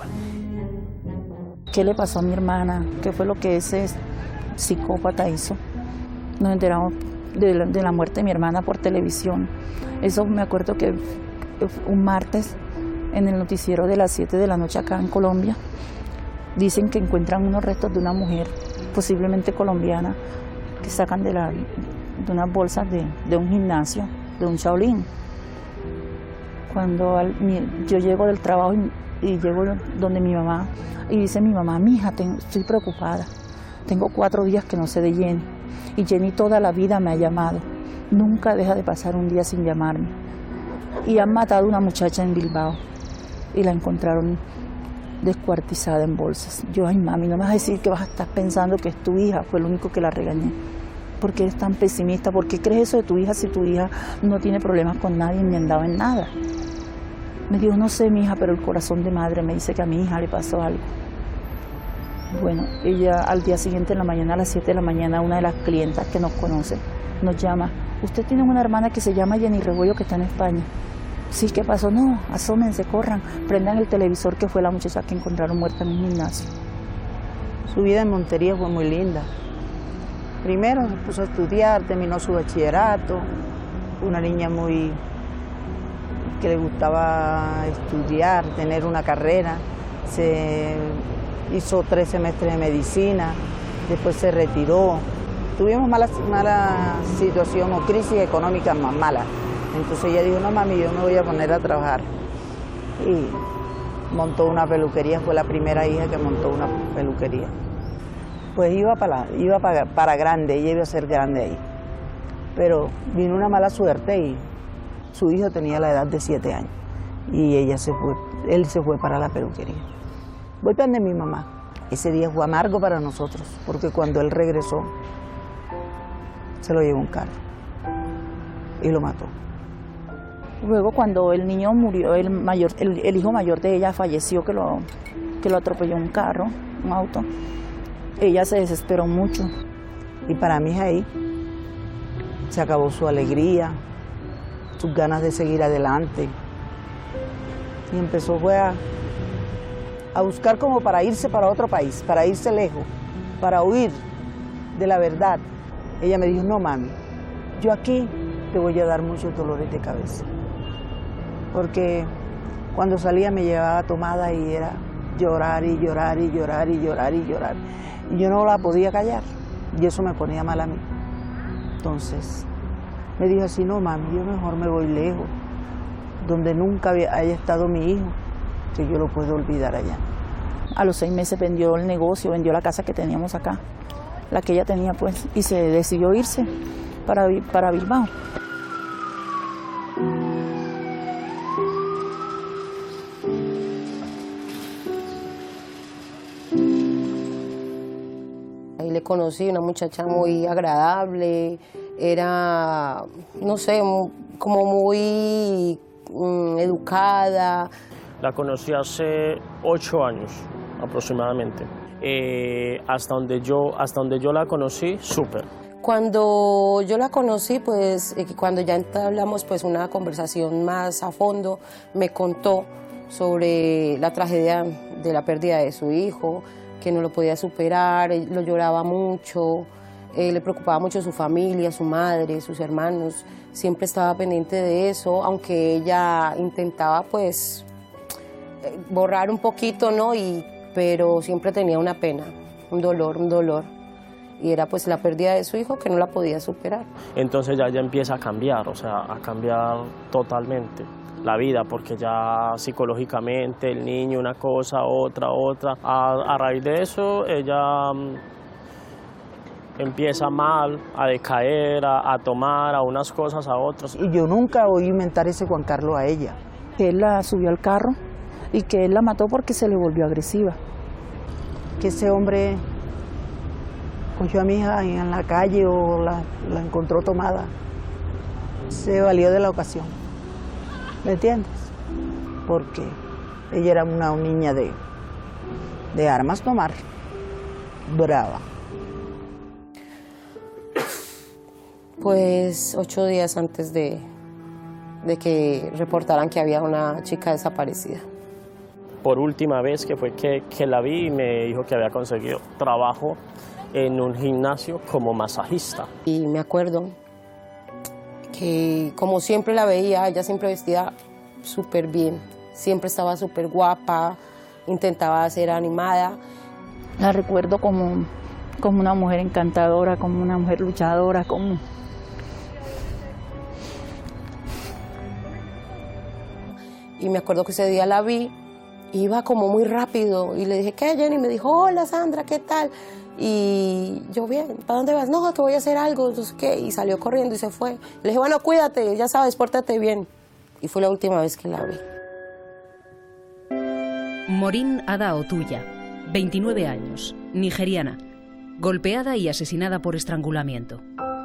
¿Qué le pasó a mi hermana? ¿Qué fue lo que ese psicópata hizo? Nos enteramos de la muerte de mi hermana por televisión. Eso me acuerdo que un martes en el noticiero de las 7 de la noche acá en Colombia dicen que encuentran unos restos de una mujer, posiblemente colombiana, que sacan de unas bolsas de un gimnasio, de un Shaolin. Cuando yo llego del trabajo y llego donde mi mamá, y dice mi mamá, mija, estoy preocupada, tengo 4 días que no sé de Jenny, y Jenny toda la vida me ha llamado, nunca deja de pasar un día sin llamarme. Y han matado a una muchacha en Bilbao, y la encontraron descuartizada en bolsas. Yo, ay mami, no me vas a decir que vas a estar pensando que es tu hija, fue lo único que la regañé. ¿Por qué eres tan pesimista? ¿Por qué crees eso de tu hija si tu hija no tiene problemas con nadie ni andaba en nada? Me dijo, no sé, mi hija, pero el corazón de madre me dice que a mi hija le pasó algo. Bueno, ella al día siguiente en la mañana, a las 7 de la mañana, una de las clientas que nos conoce nos llama. Usted tiene una hermana que se llama Jenny Rebollo que está en España. Sí, ¿qué pasó? No, asómense, corran, prendan el televisor, que fue la muchacha que encontraron muerta en un gimnasio. Su vida en Montería fue muy linda. Primero se puso a estudiar, terminó su bachillerato, una niña muy que le gustaba estudiar, tener una carrera. Se hizo 3 semestres de medicina, después se retiró. Tuvimos mala situación o crisis económica más mala. Entonces ella dijo, no mami, yo me voy a poner a trabajar. Y montó una peluquería, fue la primera hija que montó una peluquería. Pues iba para grande, ella iba a ser grande ahí. Pero vino una mala suerte y su hijo tenía la edad de 7 años. Y él se fue para la peluquería. Voy para donde mi mamá. Ese día fue amargo para nosotros, porque cuando él regresó, se lo llevó un carro y lo mató. Luego cuando el niño murió, el hijo mayor de ella falleció, que lo atropelló un carro, un auto. Ella se desesperó mucho. Y para mí ahí se acabó su alegría, sus ganas de seguir adelante. Y empezó a buscar como para irse para otro país, para irse lejos, para huir de la verdad. Ella me dijo, no mami, yo aquí te voy a dar muchos dolores de cabeza. Porque cuando salía me llevaba tomada y era llorar y llorar y llorar y llorar y llorar. Y yo no la podía callar y eso me ponía mal a mí. Entonces me dijo así, no mami, yo mejor me voy lejos, donde nunca haya estado mi hijo, que yo lo puedo olvidar allá. A los 6 meses vendió el negocio, vendió la casa que teníamos acá, la que ella tenía pues, y se decidió irse para Bilbao. Ahí le conocí, una muchacha muy agradable, era, no sé, como muy educada. La conocí hace 8 años aproximadamente. Hasta donde yo la conocí, súper. Cuando yo la conocí, pues cuando ya entablamos pues una conversación más a fondo, me contó sobre la tragedia de la pérdida de su hijo, que no lo podía superar, lo lloraba mucho, le preocupaba mucho su familia, su madre, sus hermanos, siempre estaba pendiente de eso, aunque ella intentaba pues borrar un poquito, ¿no? Pero siempre tenía una pena, un dolor. Y era pues la pérdida de su hijo que no la podía superar. Entonces ya empieza a cambiar, o sea, a cambiar totalmente la vida, porque ya psicológicamente el niño una cosa, otra. A raíz de eso ella empieza mal, a decaer, a tomar a unas cosas, a otras. Y yo nunca oí mentar ese Juan Carlos a ella. Él la subió al carro y que él la mató porque se le volvió agresiva. Que ese hombre cogió a mi hija en la calle o la encontró tomada. Se valió de la ocasión. ¿Me entiendes? Porque ella era una niña de armas tomar. Brava. Pues 8 días antes de que reportaran que había una chica desaparecida. Por última vez que fue que la vi, me dijo que había conseguido trabajo en un gimnasio como masajista. Y me acuerdo que como siempre la veía, ella siempre vestía súper bien, siempre estaba súper guapa, intentaba ser animada. La recuerdo como una mujer encantadora, como una mujer luchadora, como... Y me acuerdo que ese día la vi, iba como muy rápido y le dije, ¿qué, Jenny? Me dijo, hola Sandra, ¿qué tal? Y yo, bien, ¿para dónde vas? No, que voy a hacer algo, no sé qué. Y salió corriendo y se fue. Le dije, bueno, cuídate, ya sabes, pórtate bien. Y fue la última vez que la vi. Maureen Ada Otuya, 29 años, nigeriana, golpeada y asesinada por estrangulamiento.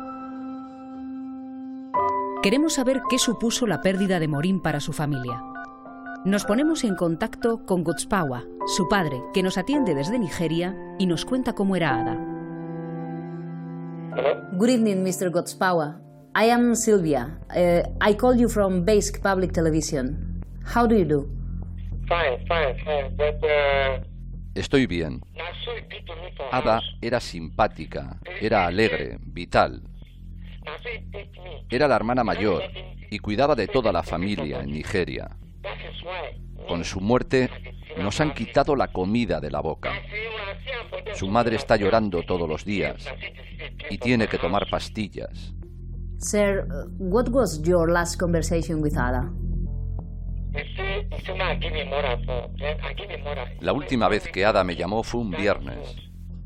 Queremos saber qué supuso la pérdida de Maureen para su familia. Nos ponemos en contacto con Godspawa, su padre, que nos atiende desde Nigeria y nos cuenta cómo era Ada. Good evening, Mr. Godspawa. I am Sylvia. I call you from Basque Public Television. How do you do? Fine. But, Estoy bien. Ada era simpática, era alegre, vital. Era la hermana mayor y cuidaba de toda la familia en Nigeria. Con su muerte nos han quitado la comida de la boca. Su madre está llorando todos los días y tiene que tomar pastillas. Sir, what was your last conversation with Ada? La última vez que Ada me llamó fue un viernes.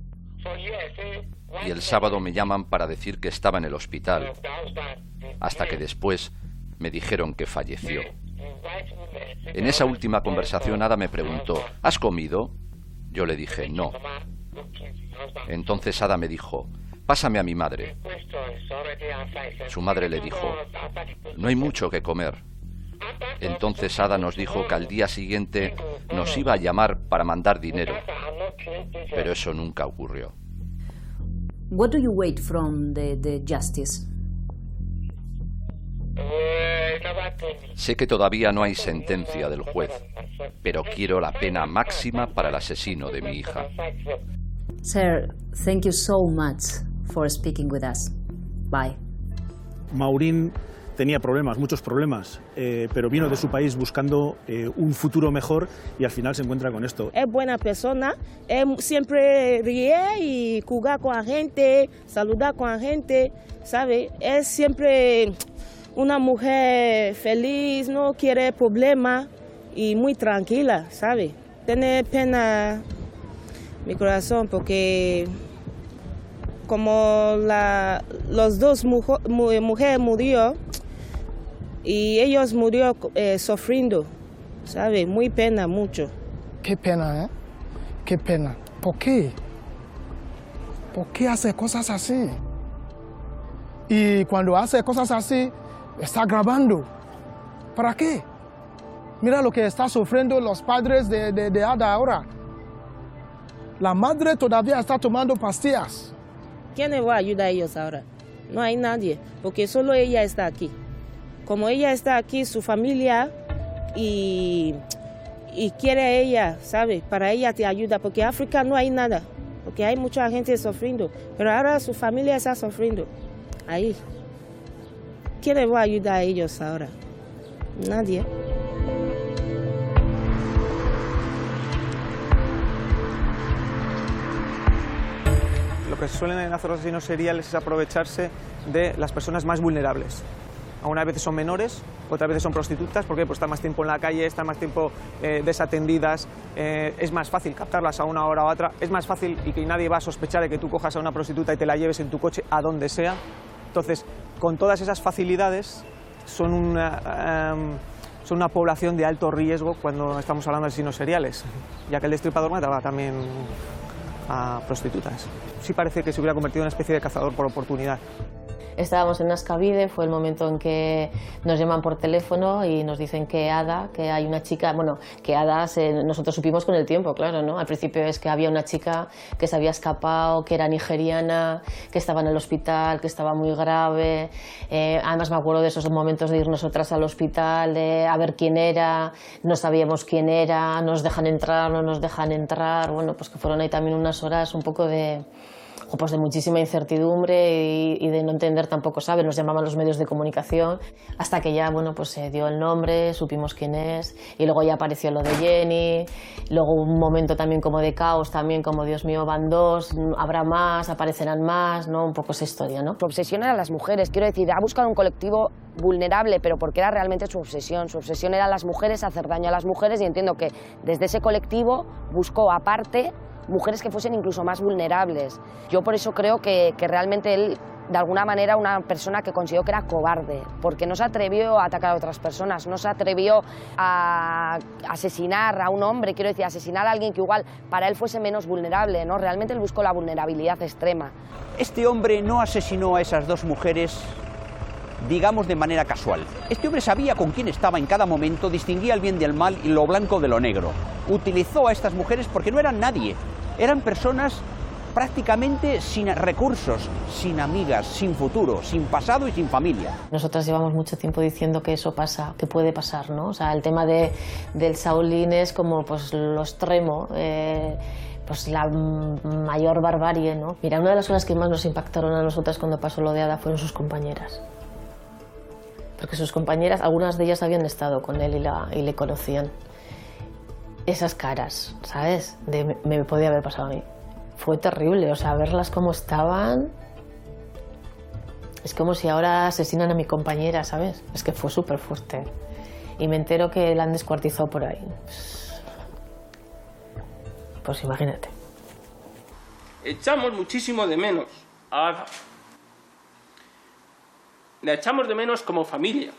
Y el sábado me llaman para decir que estaba en el hospital, hasta que después me dijeron que falleció. En esa última conversación Ada me preguntó, ¿has comido? Yo le dije, no. Entonces Ada me dijo, pásame a mi madre. Su madre le dijo, no hay mucho que comer. Entonces Ada nos dijo que al día siguiente nos iba a llamar para mandar dinero, pero eso nunca ocurrió. What do you wait from the justice? Sé que todavía no hay sentencia del juez, pero quiero la pena máxima para el asesino de mi hija. Sir, thank you so much for speaking with us. Bye. Maureen tenía problemas, muchos problemas, pero vino de su país buscando un futuro mejor y al final se encuentra con esto. Es buena persona, siempre ríe y juega con la gente, saluda con la gente, ¿sabe? Es siempre una mujer feliz, no quiere problemas y muy tranquila, ¿sabe? Tiene pena mi corazón porque como los dos mujeres murió y ellos murió sufriendo, ¿sabe? Muy pena, mucho. Qué pena, ¿eh? Qué pena. ¿Por qué? ¿Por qué hace cosas así? Y cuando hace cosas así, está grabando. ¿Para qué? Mira lo que están sufriendo los padres de Ada ahora. La madre todavía está tomando pastillas. ¿Quién le va a ayudar a ellos ahora? No hay nadie, porque solo ella está aquí. Como ella está aquí, su familia y quiere a ella, ¿sabe? Para ella te ayuda, porque en África no hay nada, porque hay mucha gente sufriendo, pero ahora su familia está sufriendo. Ahí. ¿Quién le va a ayudar a ellos ahora? Nadie. Lo que suelen hacer los asesinos seriales es aprovecharse de las personas más vulnerables. Algunas veces son menores, otras veces son prostitutas, porque pues están más tiempo en la calle, están más tiempo desatendidas, es más fácil captarlas a una hora u otra, es más fácil y que nadie va a sospechar de que tú cojas a una prostituta y te la lleves en tu coche a donde sea. Entonces, con todas esas facilidades, son una población de alto riesgo cuando estamos hablando de asesinos seriales, ya que el destripador mataba también a prostitutas. Sí parece que se hubiera convertido en una especie de cazador por oportunidad. Estábamos en Nascavide, fue el momento en que nos llaman por teléfono y nos dicen que Ada, que hay una chica, bueno, que Ada nosotros supimos con el tiempo, claro, ¿no? Al principio es que había una chica que se había escapado, que era nigeriana, que estaba en el hospital, que estaba muy grave. Además me acuerdo de esos momentos de ir nosotras al hospital, de a ver quién era, no sabíamos quién era, nos dejan entrar, no nos dejan entrar. Bueno, pues que fueron ahí también unas horas un poco de muchísima incertidumbre y de no entender tampoco, ¿sabes? Nos llamaban los medios de comunicación hasta que ya, bueno, pues se dio el nombre, supimos quién es y luego ya apareció lo de Jenny, luego un momento también como de caos, también como Dios mío, van dos, habrá más, aparecerán más, ¿no? Un poco esa historia, ¿no? Su obsesión era las mujeres, quiero decir, ha buscado un colectivo vulnerable, pero porque era realmente su obsesión era las mujeres, hacer daño a las mujeres y entiendo que desde ese colectivo buscó aparte mujeres que fuesen incluso más vulnerables. Yo por eso creo que realmente él, de alguna manera, una persona que consideró que era cobarde, porque no se atrevió a atacar a otras personas, no se atrevió a asesinar a un hombre, quiero decir, asesinar a alguien que igual para él fuese menos vulnerable, ¿no? Realmente él buscó la vulnerabilidad extrema. Este hombre no asesinó a esas dos mujeres, digamos, de manera casual. Este hombre sabía con quién estaba en cada momento, distinguía el bien del mal y lo blanco de lo negro. Utilizó a estas mujeres porque no eran nadie. Eran personas prácticamente sin recursos, sin amigas, sin futuro, sin pasado y sin familia. Nosotras llevamos mucho tiempo diciendo que eso pasa, que puede pasar, ¿no? O sea, el tema del Shaolin es como pues lo extremo, pues la mayor barbarie, ¿no? Mira, una de las cosas que más nos impactaron a nosotras cuando pasó lo de Ada fueron sus compañeras. Porque sus compañeras, algunas de ellas habían estado con él y le conocían. Esas caras, ¿sabes? Me podía haber pasado a mí. Fue terrible, o sea, verlas cómo estaban. Es como si ahora asesinan a mi compañera, ¿sabes? Es que fue súper fuerte. Y me entero que la han descuartizado por ahí. Pues imagínate. Echamos muchísimo de menos a Ada. La echamos de menos como familia.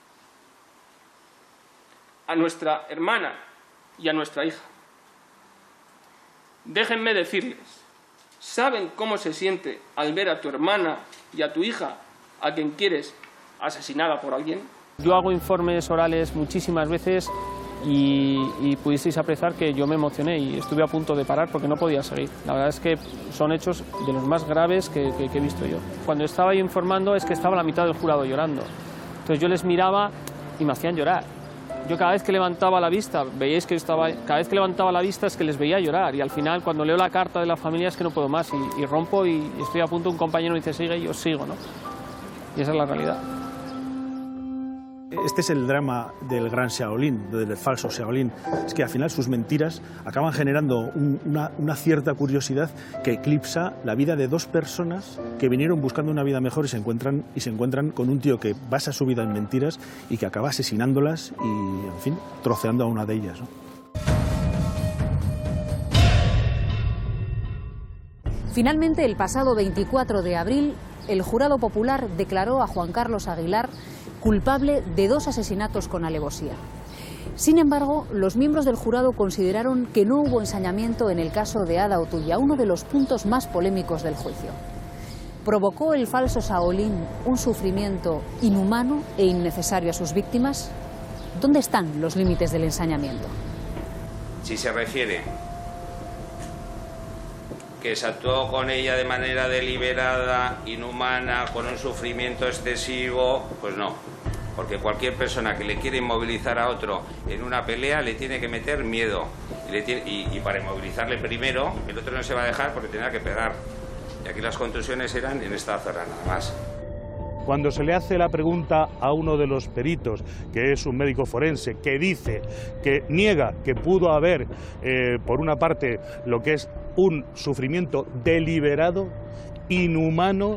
A nuestra hermana y a nuestra hija. Déjenme decirles, ¿saben cómo se siente al ver a tu hermana y a tu hija, a quien quieres, asesinada por alguien? Yo hago informes orales muchísimas veces y pudisteis apreciar que yo me emocioné y estuve a punto de parar porque no podía seguir. La verdad es que son hechos de los más graves que he visto yo. Cuando estaba yo informando es que estaba la mitad del jurado llorando. Entonces yo les miraba y me hacían llorar. Yo cada vez que levantaba la vista, veíais que cada vez que levantaba la vista es que les veía llorar y al final cuando leo la carta de la familia es que no puedo más y rompo y estoy a punto, un compañero me dice sigue y yo sigo, ¿no? Y esa es la realidad. Este es el drama del gran Shaolin, del falso Shaolin. Es que al final sus mentiras acaban generando una cierta curiosidad que eclipsa la vida de dos personas que vinieron buscando una vida mejor y se encuentran con un tío que basa su vida en mentiras y que acaba asesinándolas y, en fin, troceando a una de ellas, ¿no? Finalmente, el pasado 24 de abril, el jurado popular declaró a Juan Carlos Aguilar culpable de 2 asesinatos con alevosía. Sin embargo, los miembros del jurado consideraron que no hubo ensañamiento en el caso de Ada Otuya, uno de los puntos más polémicos del juicio. ¿Provocó el falso Shaolin un sufrimiento inhumano e innecesario a sus víctimas? ¿Dónde están los límites del ensañamiento? Si se refiere que se actuó con ella de manera deliberada, inhumana, con un sufrimiento excesivo, pues no. Porque cualquier persona que le quiere inmovilizar a otro en una pelea le tiene que meter miedo. Y para inmovilizarle primero, el otro no se va a dejar porque tendrá que pegar. Y aquí las contusiones eran en esta zona nada más. Cuando se le hace la pregunta a uno de los peritos, que es un médico forense, que dice, que niega que pudo haber, por una parte, lo que es un sufrimiento deliberado, inhumano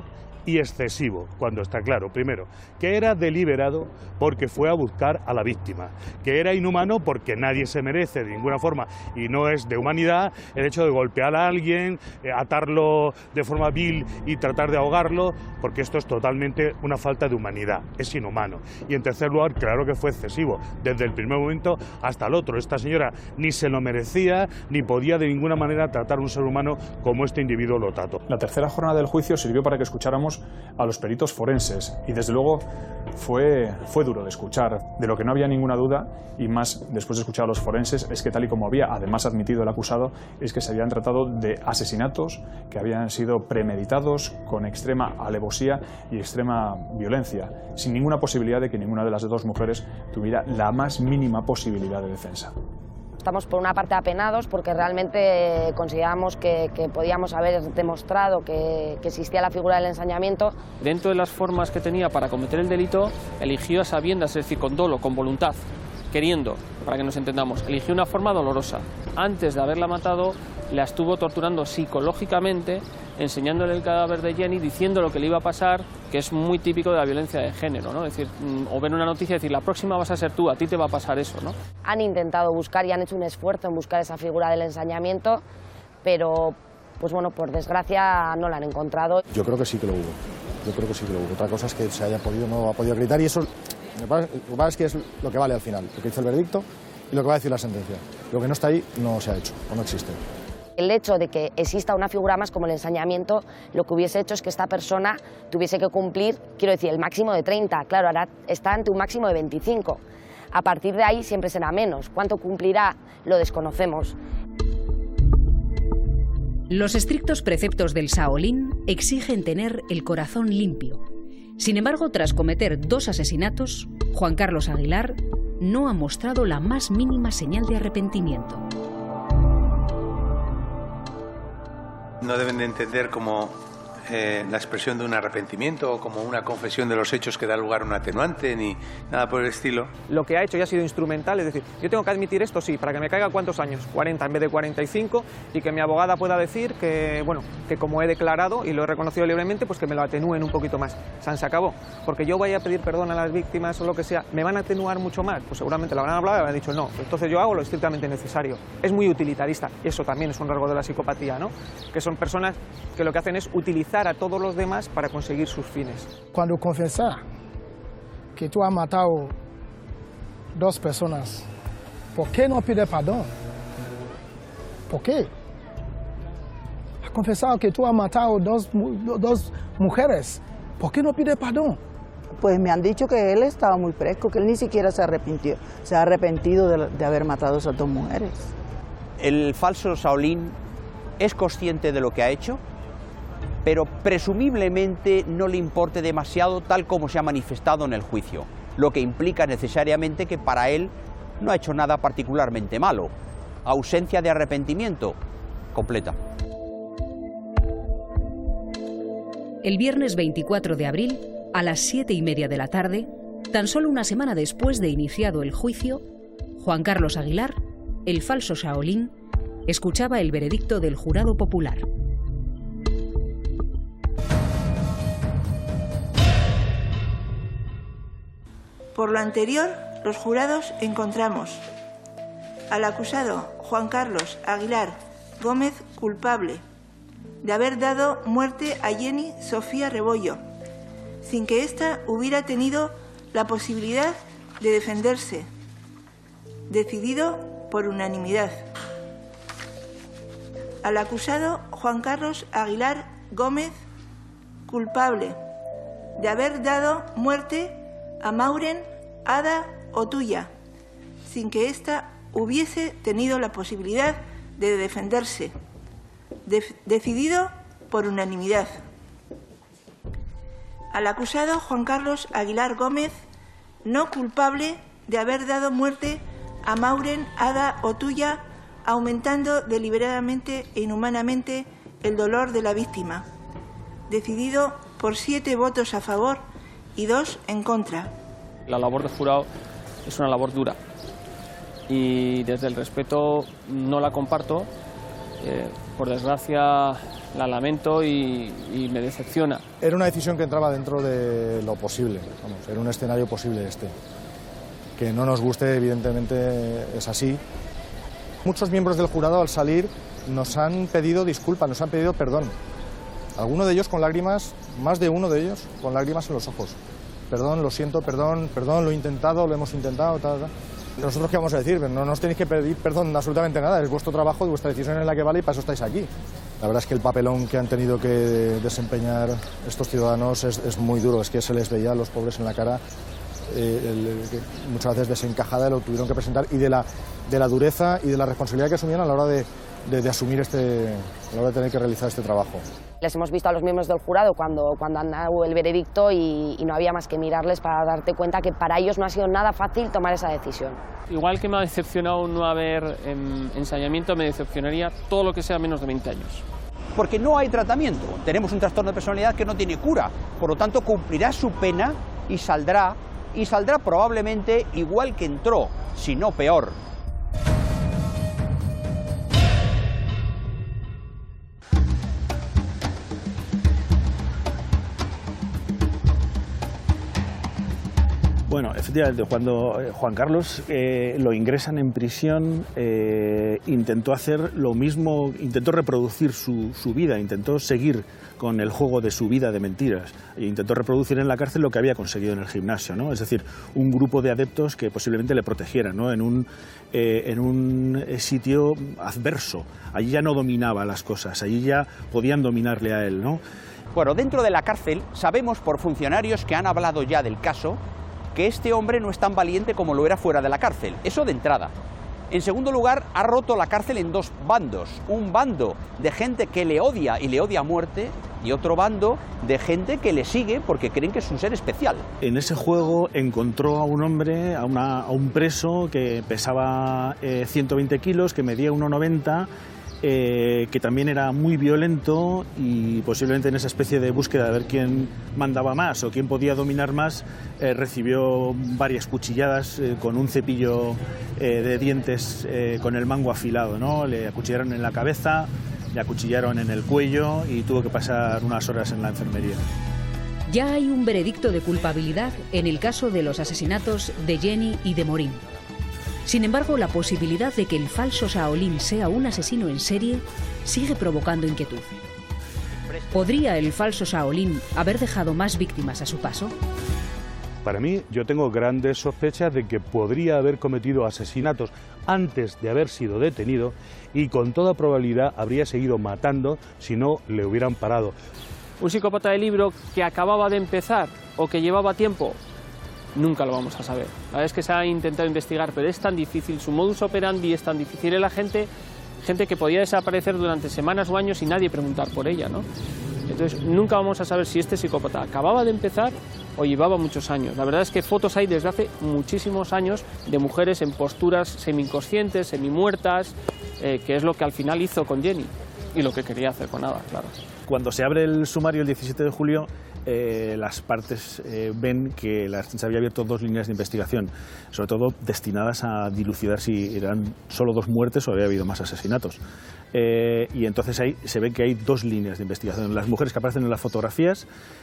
y excesivo, cuando está claro, primero, que era deliberado porque fue a buscar a la víctima, que era inhumano porque nadie se merece de ninguna forma y no es de humanidad el hecho de golpear a alguien, atarlo de forma vil y tratar de ahogarlo, porque esto es totalmente una falta de humanidad, es inhumano. Y en tercer lugar, claro que fue excesivo, desde el primer momento hasta el otro. Esta señora ni se lo merecía, ni podía de ninguna manera tratar a un ser humano como este individuo lo trató. La tercera jornada del juicio sirvió para que escucháramos a los peritos forenses y desde luego fue duro de escuchar. De lo que no había ninguna duda, y más después de escuchar a los forenses, es que tal y como había además admitido el acusado, es que se habían tratado de asesinatos que habían sido premeditados con extrema alevosía y extrema violencia, sin ninguna posibilidad de que ninguna de las dos mujeres tuviera la más mínima posibilidad de defensa. Estamos por una parte apenados porque realmente consideramos que podíamos haber demostrado que existía la figura del ensañamiento. Dentro de las formas que tenía para cometer el delito, eligió a sabiendas, es decir, con dolo, con voluntad, queriendo, para que nos entendamos, eligió una forma dolorosa. Antes de haberla matado, la estuvo torturando psicológicamente, enseñándole el cadáver de Jenny, diciendo lo que le iba a pasar, que es muy típico de la violencia de género, ¿no? Es decir, o ver una noticia y decir, la próxima vas a ser tú, a ti te va a pasar eso, ¿no? Han intentado buscar y han hecho un esfuerzo en buscar esa figura del ensañamiento, pero, pues bueno, por desgracia no la han encontrado. Yo creo que sí que lo hubo. Yo creo que sí que lo hubo. Otra cosa es que se haya podido, no ha podido acreditar, y eso lo que pasa es que es lo que vale al final, lo que dice el veredicto y lo que va a decir la sentencia. Lo que no está ahí no se ha hecho o no existe. El hecho de que exista una figura más como el ensañamiento, lo que hubiese hecho es que esta persona tuviese que cumplir, quiero decir, el máximo de 30. Claro, ahora está ante un máximo de 25. A partir de ahí siempre será menos. ¿Cuánto cumplirá? Lo desconocemos. Los estrictos preceptos del Shaolin exigen tener el corazón limpio. Sin embargo, tras cometer 2 asesinatos, Juan Carlos Aguilar no ha mostrado la más mínima señal de arrepentimiento. No deben de entender como la expresión de un arrepentimiento o como una confesión de los hechos que da lugar a un atenuante, ni nada por el estilo. Lo que ha hecho ya ha sido instrumental, es decir, yo tengo que admitir esto, sí, para que me caiga ¿cuántos años? 40 en vez de 45, y que mi abogada pueda decir que, bueno, que como he declarado y lo he reconocido libremente, pues que me lo atenúen un poquito más. Se acabó. Porque yo vaya a pedir perdón a las víctimas o lo que sea, ¿me van a atenuar mucho más? Pues seguramente la habrán hablado y habrán dicho no. Entonces yo hago lo estrictamente necesario. Es muy utilitarista. Eso también es un rasgo de la psicopatía, ¿no? Que son personas que lo que hacen es utilizar a todos los demás para conseguir sus fines. Cuando confiesas que tú has matado 2 personas, ¿por qué no pides perdón? ¿Por qué? Has confesado que tú has matado dos mujeres, ¿por qué no pides perdón? Pues me han dicho que él estaba muy fresco, que él ni siquiera se arrepintió, se ha arrepentido de haber matado a esas 2 mujeres. El falso Shaolin es consciente de lo que ha hecho, pero presumiblemente no le importe demasiado tal como se ha manifestado en el juicio, lo que implica necesariamente que para él no ha hecho nada particularmente malo. Ausencia de arrepentimiento completa. El viernes 24 de abril, a las 7:30 de la tarde, tan solo una semana después de iniciado el juicio, Juan Carlos Aguilar, el falso Shaolin, escuchaba el veredicto del jurado popular. Por lo anterior, los jurados encontramos al acusado Juan Carlos Aguilar Gómez culpable de haber dado muerte a Jenny Sofía Rebollo, sin que ésta hubiera tenido la posibilidad de defenderse, decidido por unanimidad. Al acusado Juan Carlos Aguilar Gómez culpable de haber dado muerte a Mauren Ada Otuya, sin que ésta hubiese tenido la posibilidad de defenderse, decidido por unanimidad. Al acusado Juan Carlos Aguilar Gómez, no culpable de haber dado muerte a Mauren Ada Otuya, aumentando deliberadamente e inhumanamente el dolor de la víctima, decidido por 7 votos a favor y 2 en contra. La labor de jurado es una labor dura y desde el respeto no la comparto. Por desgracia la lamento y me decepciona. Era una decisión que entraba dentro de lo posible, vamos, era un escenario posible este. Que no nos guste, evidentemente, es así. Muchos miembros del jurado, al salir, nos han pedido disculpas, nos han pedido perdón. Algunos de ellos con lágrimas, más de uno de ellos, con lágrimas en los ojos. Perdón, lo siento, perdón, lo he intentado, lo hemos intentado, tal. Nosotros, ¿qué vamos a decir? No nos tenéis que pedir perdón absolutamente nada, es vuestro trabajo, vuestra decisión en la que vale y para eso estáis aquí. La verdad es que el papelón que han tenido que desempeñar estos ciudadanos es muy duro, es que se les veía a los pobres en la cara muchas veces desencajada, lo tuvieron que presentar, y de la dureza y de la responsabilidad que asumían a la hora de asumir a la hora de tener que realizar este trabajo. Les hemos visto a los miembros del jurado cuando han dado el veredicto y no había más que mirarles para darte cuenta que para ellos no ha sido nada fácil tomar esa decisión. Igual que me ha decepcionado no haber ensayamiento, me decepcionaría todo lo que sea menos de 20 años. Porque no hay tratamiento. Tenemos un trastorno de personalidad que no tiene cura. Por lo tanto, cumplirá su pena y saldrá probablemente igual que entró, si no peor. Bueno, efectivamente, cuando Juan Carlos lo ingresan en prisión, intentó hacer lo mismo, intentó reproducir su vida, intentó seguir con el juego de su vida de mentiras, e intentó reproducir en la cárcel lo que había conseguido en el gimnasio, ¿no? Es decir, un grupo de adeptos que posiblemente le protegieran, ¿no? En un sitio adverso. Allí ya no dominaba las cosas, allí ya podían dominarle a él, ¿no? Bueno, dentro de la cárcel sabemos por funcionarios que han hablado ya del caso que este hombre no es tan valiente como lo era fuera de la cárcel, eso de entrada. En segundo lugar, ha roto la cárcel en dos bandos, un bando de gente que le odia y le odia a muerte, y otro bando de gente que le sigue porque creen que es un ser especial. En ese juego encontró a un hombre, a un preso que pesaba 120 kilos, que medía 1,90, que también era muy violento, y posiblemente en esa especie de búsqueda de ver quién mandaba más o quién podía dominar más, recibió varias cuchilladas con un cepillo de dientes con el mango afilado, ¿no? Le acuchillaron en la cabeza, le acuchillaron en el cuello y tuvo que pasar unas horas en la enfermería. Ya hay un veredicto de culpabilidad en el caso de los asesinatos de Jenny y de Morín. Sin embargo, la posibilidad de que el falso Shaolin sea un asesino en serie sigue provocando inquietud. ¿Podría el falso Shaolin haber dejado más víctimas a su paso? Para mí, yo tengo grandes sospechas de que podría haber cometido asesinatos antes de haber sido detenido, y con toda probabilidad habría seguido matando si no le hubieran parado. Un psicópata de libro que acababa de empezar o que llevaba tiempo, nunca lo vamos a saber. La verdad es que se ha intentado investigar, pero es tan difícil, su modus operandi es tan difícil. Era gente que podía desaparecer durante semanas o años y nadie preguntar por ella, ¿no? Entonces nunca vamos a saber si este psicópata acababa de empezar o llevaba muchos años. La verdad es que fotos hay desde hace muchísimos años de mujeres en posturas semi-inconscientes, semi-muertas, que es lo que al final hizo con Jenny y lo que quería hacer con Ada, claro. Cuando se abre el sumario el 17 de julio, las partes ven que la Ertzaintza había abierto 2 líneas de investigación, sobre todo destinadas a dilucidar si eran solo 2 muertes o había habido más asesinatos. Y entonces ahí se ve que hay 2 líneas de investigación, las mujeres que aparecen en las fotografías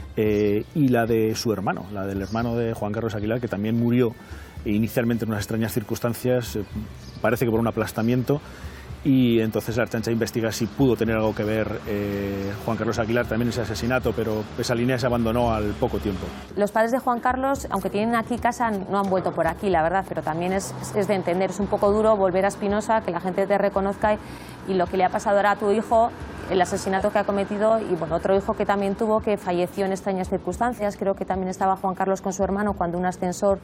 y la de su hermano, la del hermano de Juan Carlos Aguilar, que también murió inicialmente en unas extrañas circunstancias, parece que por un aplastamiento. Y entonces la Ertzaintza investiga si pudo tener algo que ver Juan Carlos Aguilar también en ese asesinato, pero esa línea se abandonó al poco tiempo. Los padres de Juan Carlos, aunque tienen aquí casa, no han vuelto por aquí, la verdad, pero también es de entender, es un poco duro volver a Espinosa, que la gente te reconozca, y lo que le ha pasado ahora a tu hijo, el asesinato que ha cometido, y bueno, otro hijo que también tuvo, que falleció en extrañas circunstancias. Creo que también estaba Juan Carlos con su hermano cuando un ascensor,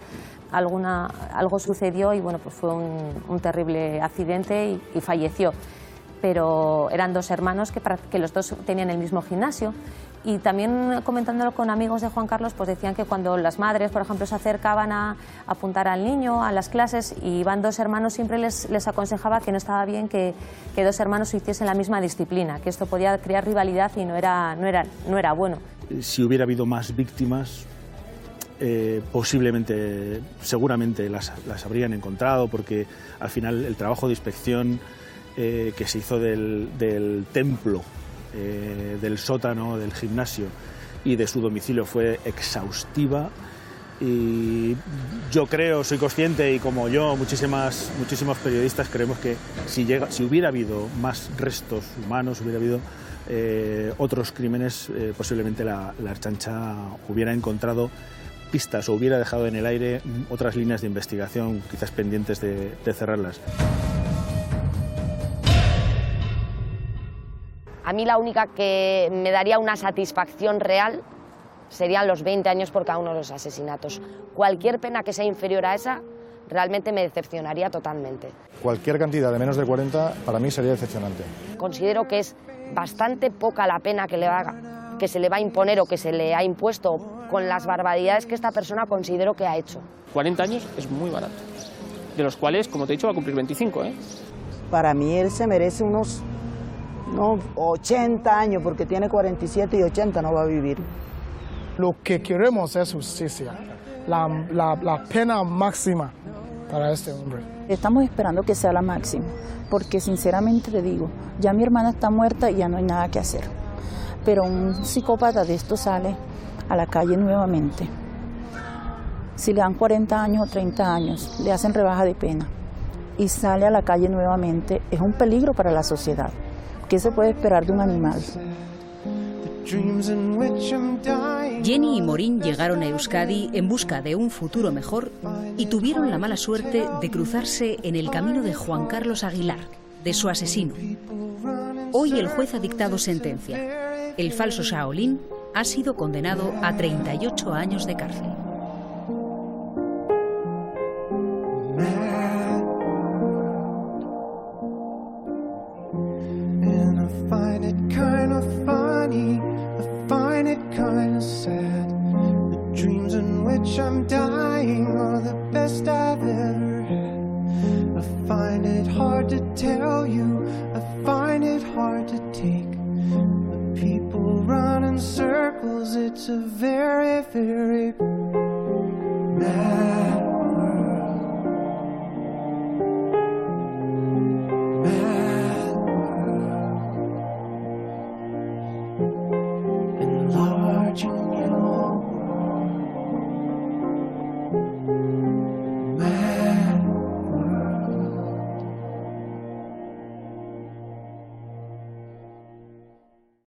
algo sucedió, y bueno, pues fue un terrible accidente y falleció. Pero eran 2 hermanos que los 2 tenían el mismo gimnasio. Y también comentándolo con amigos de Juan Carlos, pues decían que cuando las madres, por ejemplo, se acercaban a apuntar al niño a las clases y iban 2 hermanos, siempre les aconsejaba que no estaba bien que 2 hermanos hiciesen la misma disciplina, que esto podía crear rivalidad y no era bueno. Si hubiera habido más víctimas, posiblemente, seguramente las habrían encontrado, porque al final el trabajo de inspección que se hizo del templo del sótano del gimnasio y de su domicilio fue exhaustiva. Y yo creo, soy consciente, y como yo, muchísimos periodistas creemos que si hubiera habido más restos humanos, hubiera habido otros crímenes, posiblemente la Ertzaintza hubiera encontrado pistas o hubiera dejado en el aire otras líneas de investigación, quizás pendientes de cerrarlas. A mí la única que me daría una satisfacción real serían los 20 años por cada uno de los asesinatos. Cualquier pena que sea inferior a esa realmente me decepcionaría totalmente. Cualquier cantidad de menos de 40 para mí sería decepcionante. Considero que es bastante poca la pena que se le va a imponer o que se le ha impuesto con las barbaridades que esta persona considero que ha hecho. 40 años es muy barato, de los cuales, como te he dicho, va a cumplir 25, ¿eh? Para mí él se merece unos 80 años, porque tiene 47 y 80 no va a vivir. Lo que queremos es justicia, la pena máxima para este hombre. Estamos esperando que sea la máxima, porque sinceramente te digo, ya mi hermana está muerta y ya no hay nada que hacer. Pero un psicópata de esto sale a la calle nuevamente. Si le dan 40 años o 30 años, le hacen rebaja de pena y sale a la calle nuevamente, es un peligro para la sociedad. ¿Qué se puede esperar de un animal? Jenny y Morín llegaron a Euskadi en busca de un futuro mejor y tuvieron la mala suerte de cruzarse en el camino de Juan Carlos Aguilar, de su asesino. Hoy el juez ha dictado sentencia. El falso Shaolin ha sido condenado a 38 años de cárcel. I'm dying are the best I've ever had. I find it hard to tell you, I find it hard to take. The people run in circles, it's a very, very mad